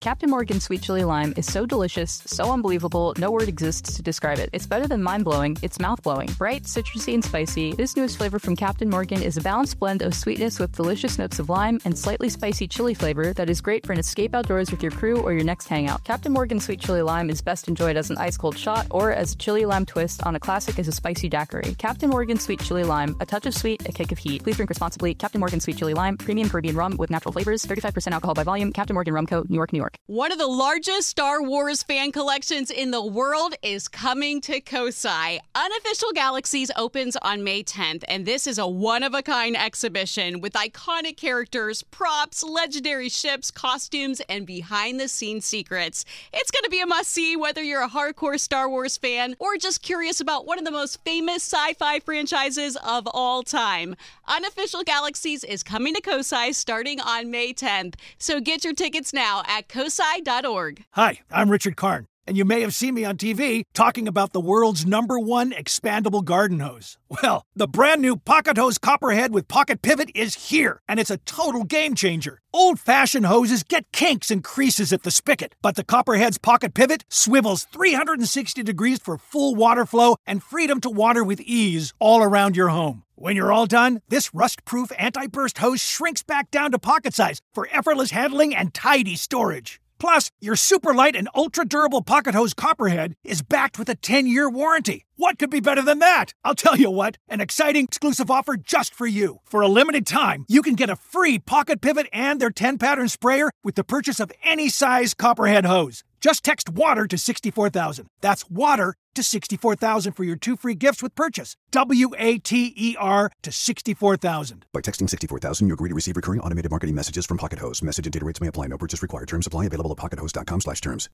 Captain Morgan Sweet Chili Lime is so delicious, so unbelievable, no word exists to describe it. It's better than mind-blowing, it's mouth-blowing. Bright, citrusy, and spicy, this newest flavor from Captain Morgan is a balanced blend of sweetness with delicious notes of lime and slightly spicy chili flavor that is great for an escape outdoors with your crew or your next hangout. Captain Morgan Sweet Chili Lime is best enjoyed as an ice-cold shot or as a chili lime twist on a classic as a spicy daiquiri. Captain Morgan Sweet Chili Lime, a touch of sweet, a kick of heat. Please drink responsibly. Captain Morgan Sweet Chili Lime, premium Caribbean rum with natural flavors, 35% alcohol by volume. Captain Morgan Rum Co., New York, New York. One of the largest Star Wars fan collections in the world is coming to Kosai. Unofficial Galaxies opens on May 10th, and this is a one-of-a-kind exhibition with iconic characters, props, legendary ships, costumes, and behind-the-scenes secrets. It's going to be a must-see whether you're a hardcore Star Wars fan or just curious about one of the most famous sci-fi franchises of all time. Unofficial Galaxies is coming to Kosai starting on May 10th, so get your tickets now at kosai.org. Hi, I'm Richard Karn, and you may have seen me on TV talking about the world's #1 expandable garden hose. Well, the brand new Pocket Hose Copperhead with Pocket Pivot is here, and it's a total game changer. Old-fashioned hoses get kinks and creases at the spigot, but the Copperhead's Pocket Pivot swivels 360 degrees for full water flow and freedom to water with ease all around your home. When you're all done, this rust-proof anti-burst hose shrinks back down to pocket size for effortless handling and tidy storage. Plus, your super light and ultra-durable Pocket Hose Copperhead is backed with a 10-year warranty. What could be better than that? I'll tell you what, an exciting exclusive offer just for you. For a limited time, you can get a free Pocket Pivot and their 10-pattern sprayer with the purchase of any size Copperhead hose. Just text WATER to 64,000. That's WATER to 64,000 for your 2 free gifts with purchase. WATER to 64,000. By texting 64,000, you agree to receive recurring automated marketing messages from Pocket Hose. Message and data rates may apply. No purchase required. Terms apply. Available at pockethose.com/terms.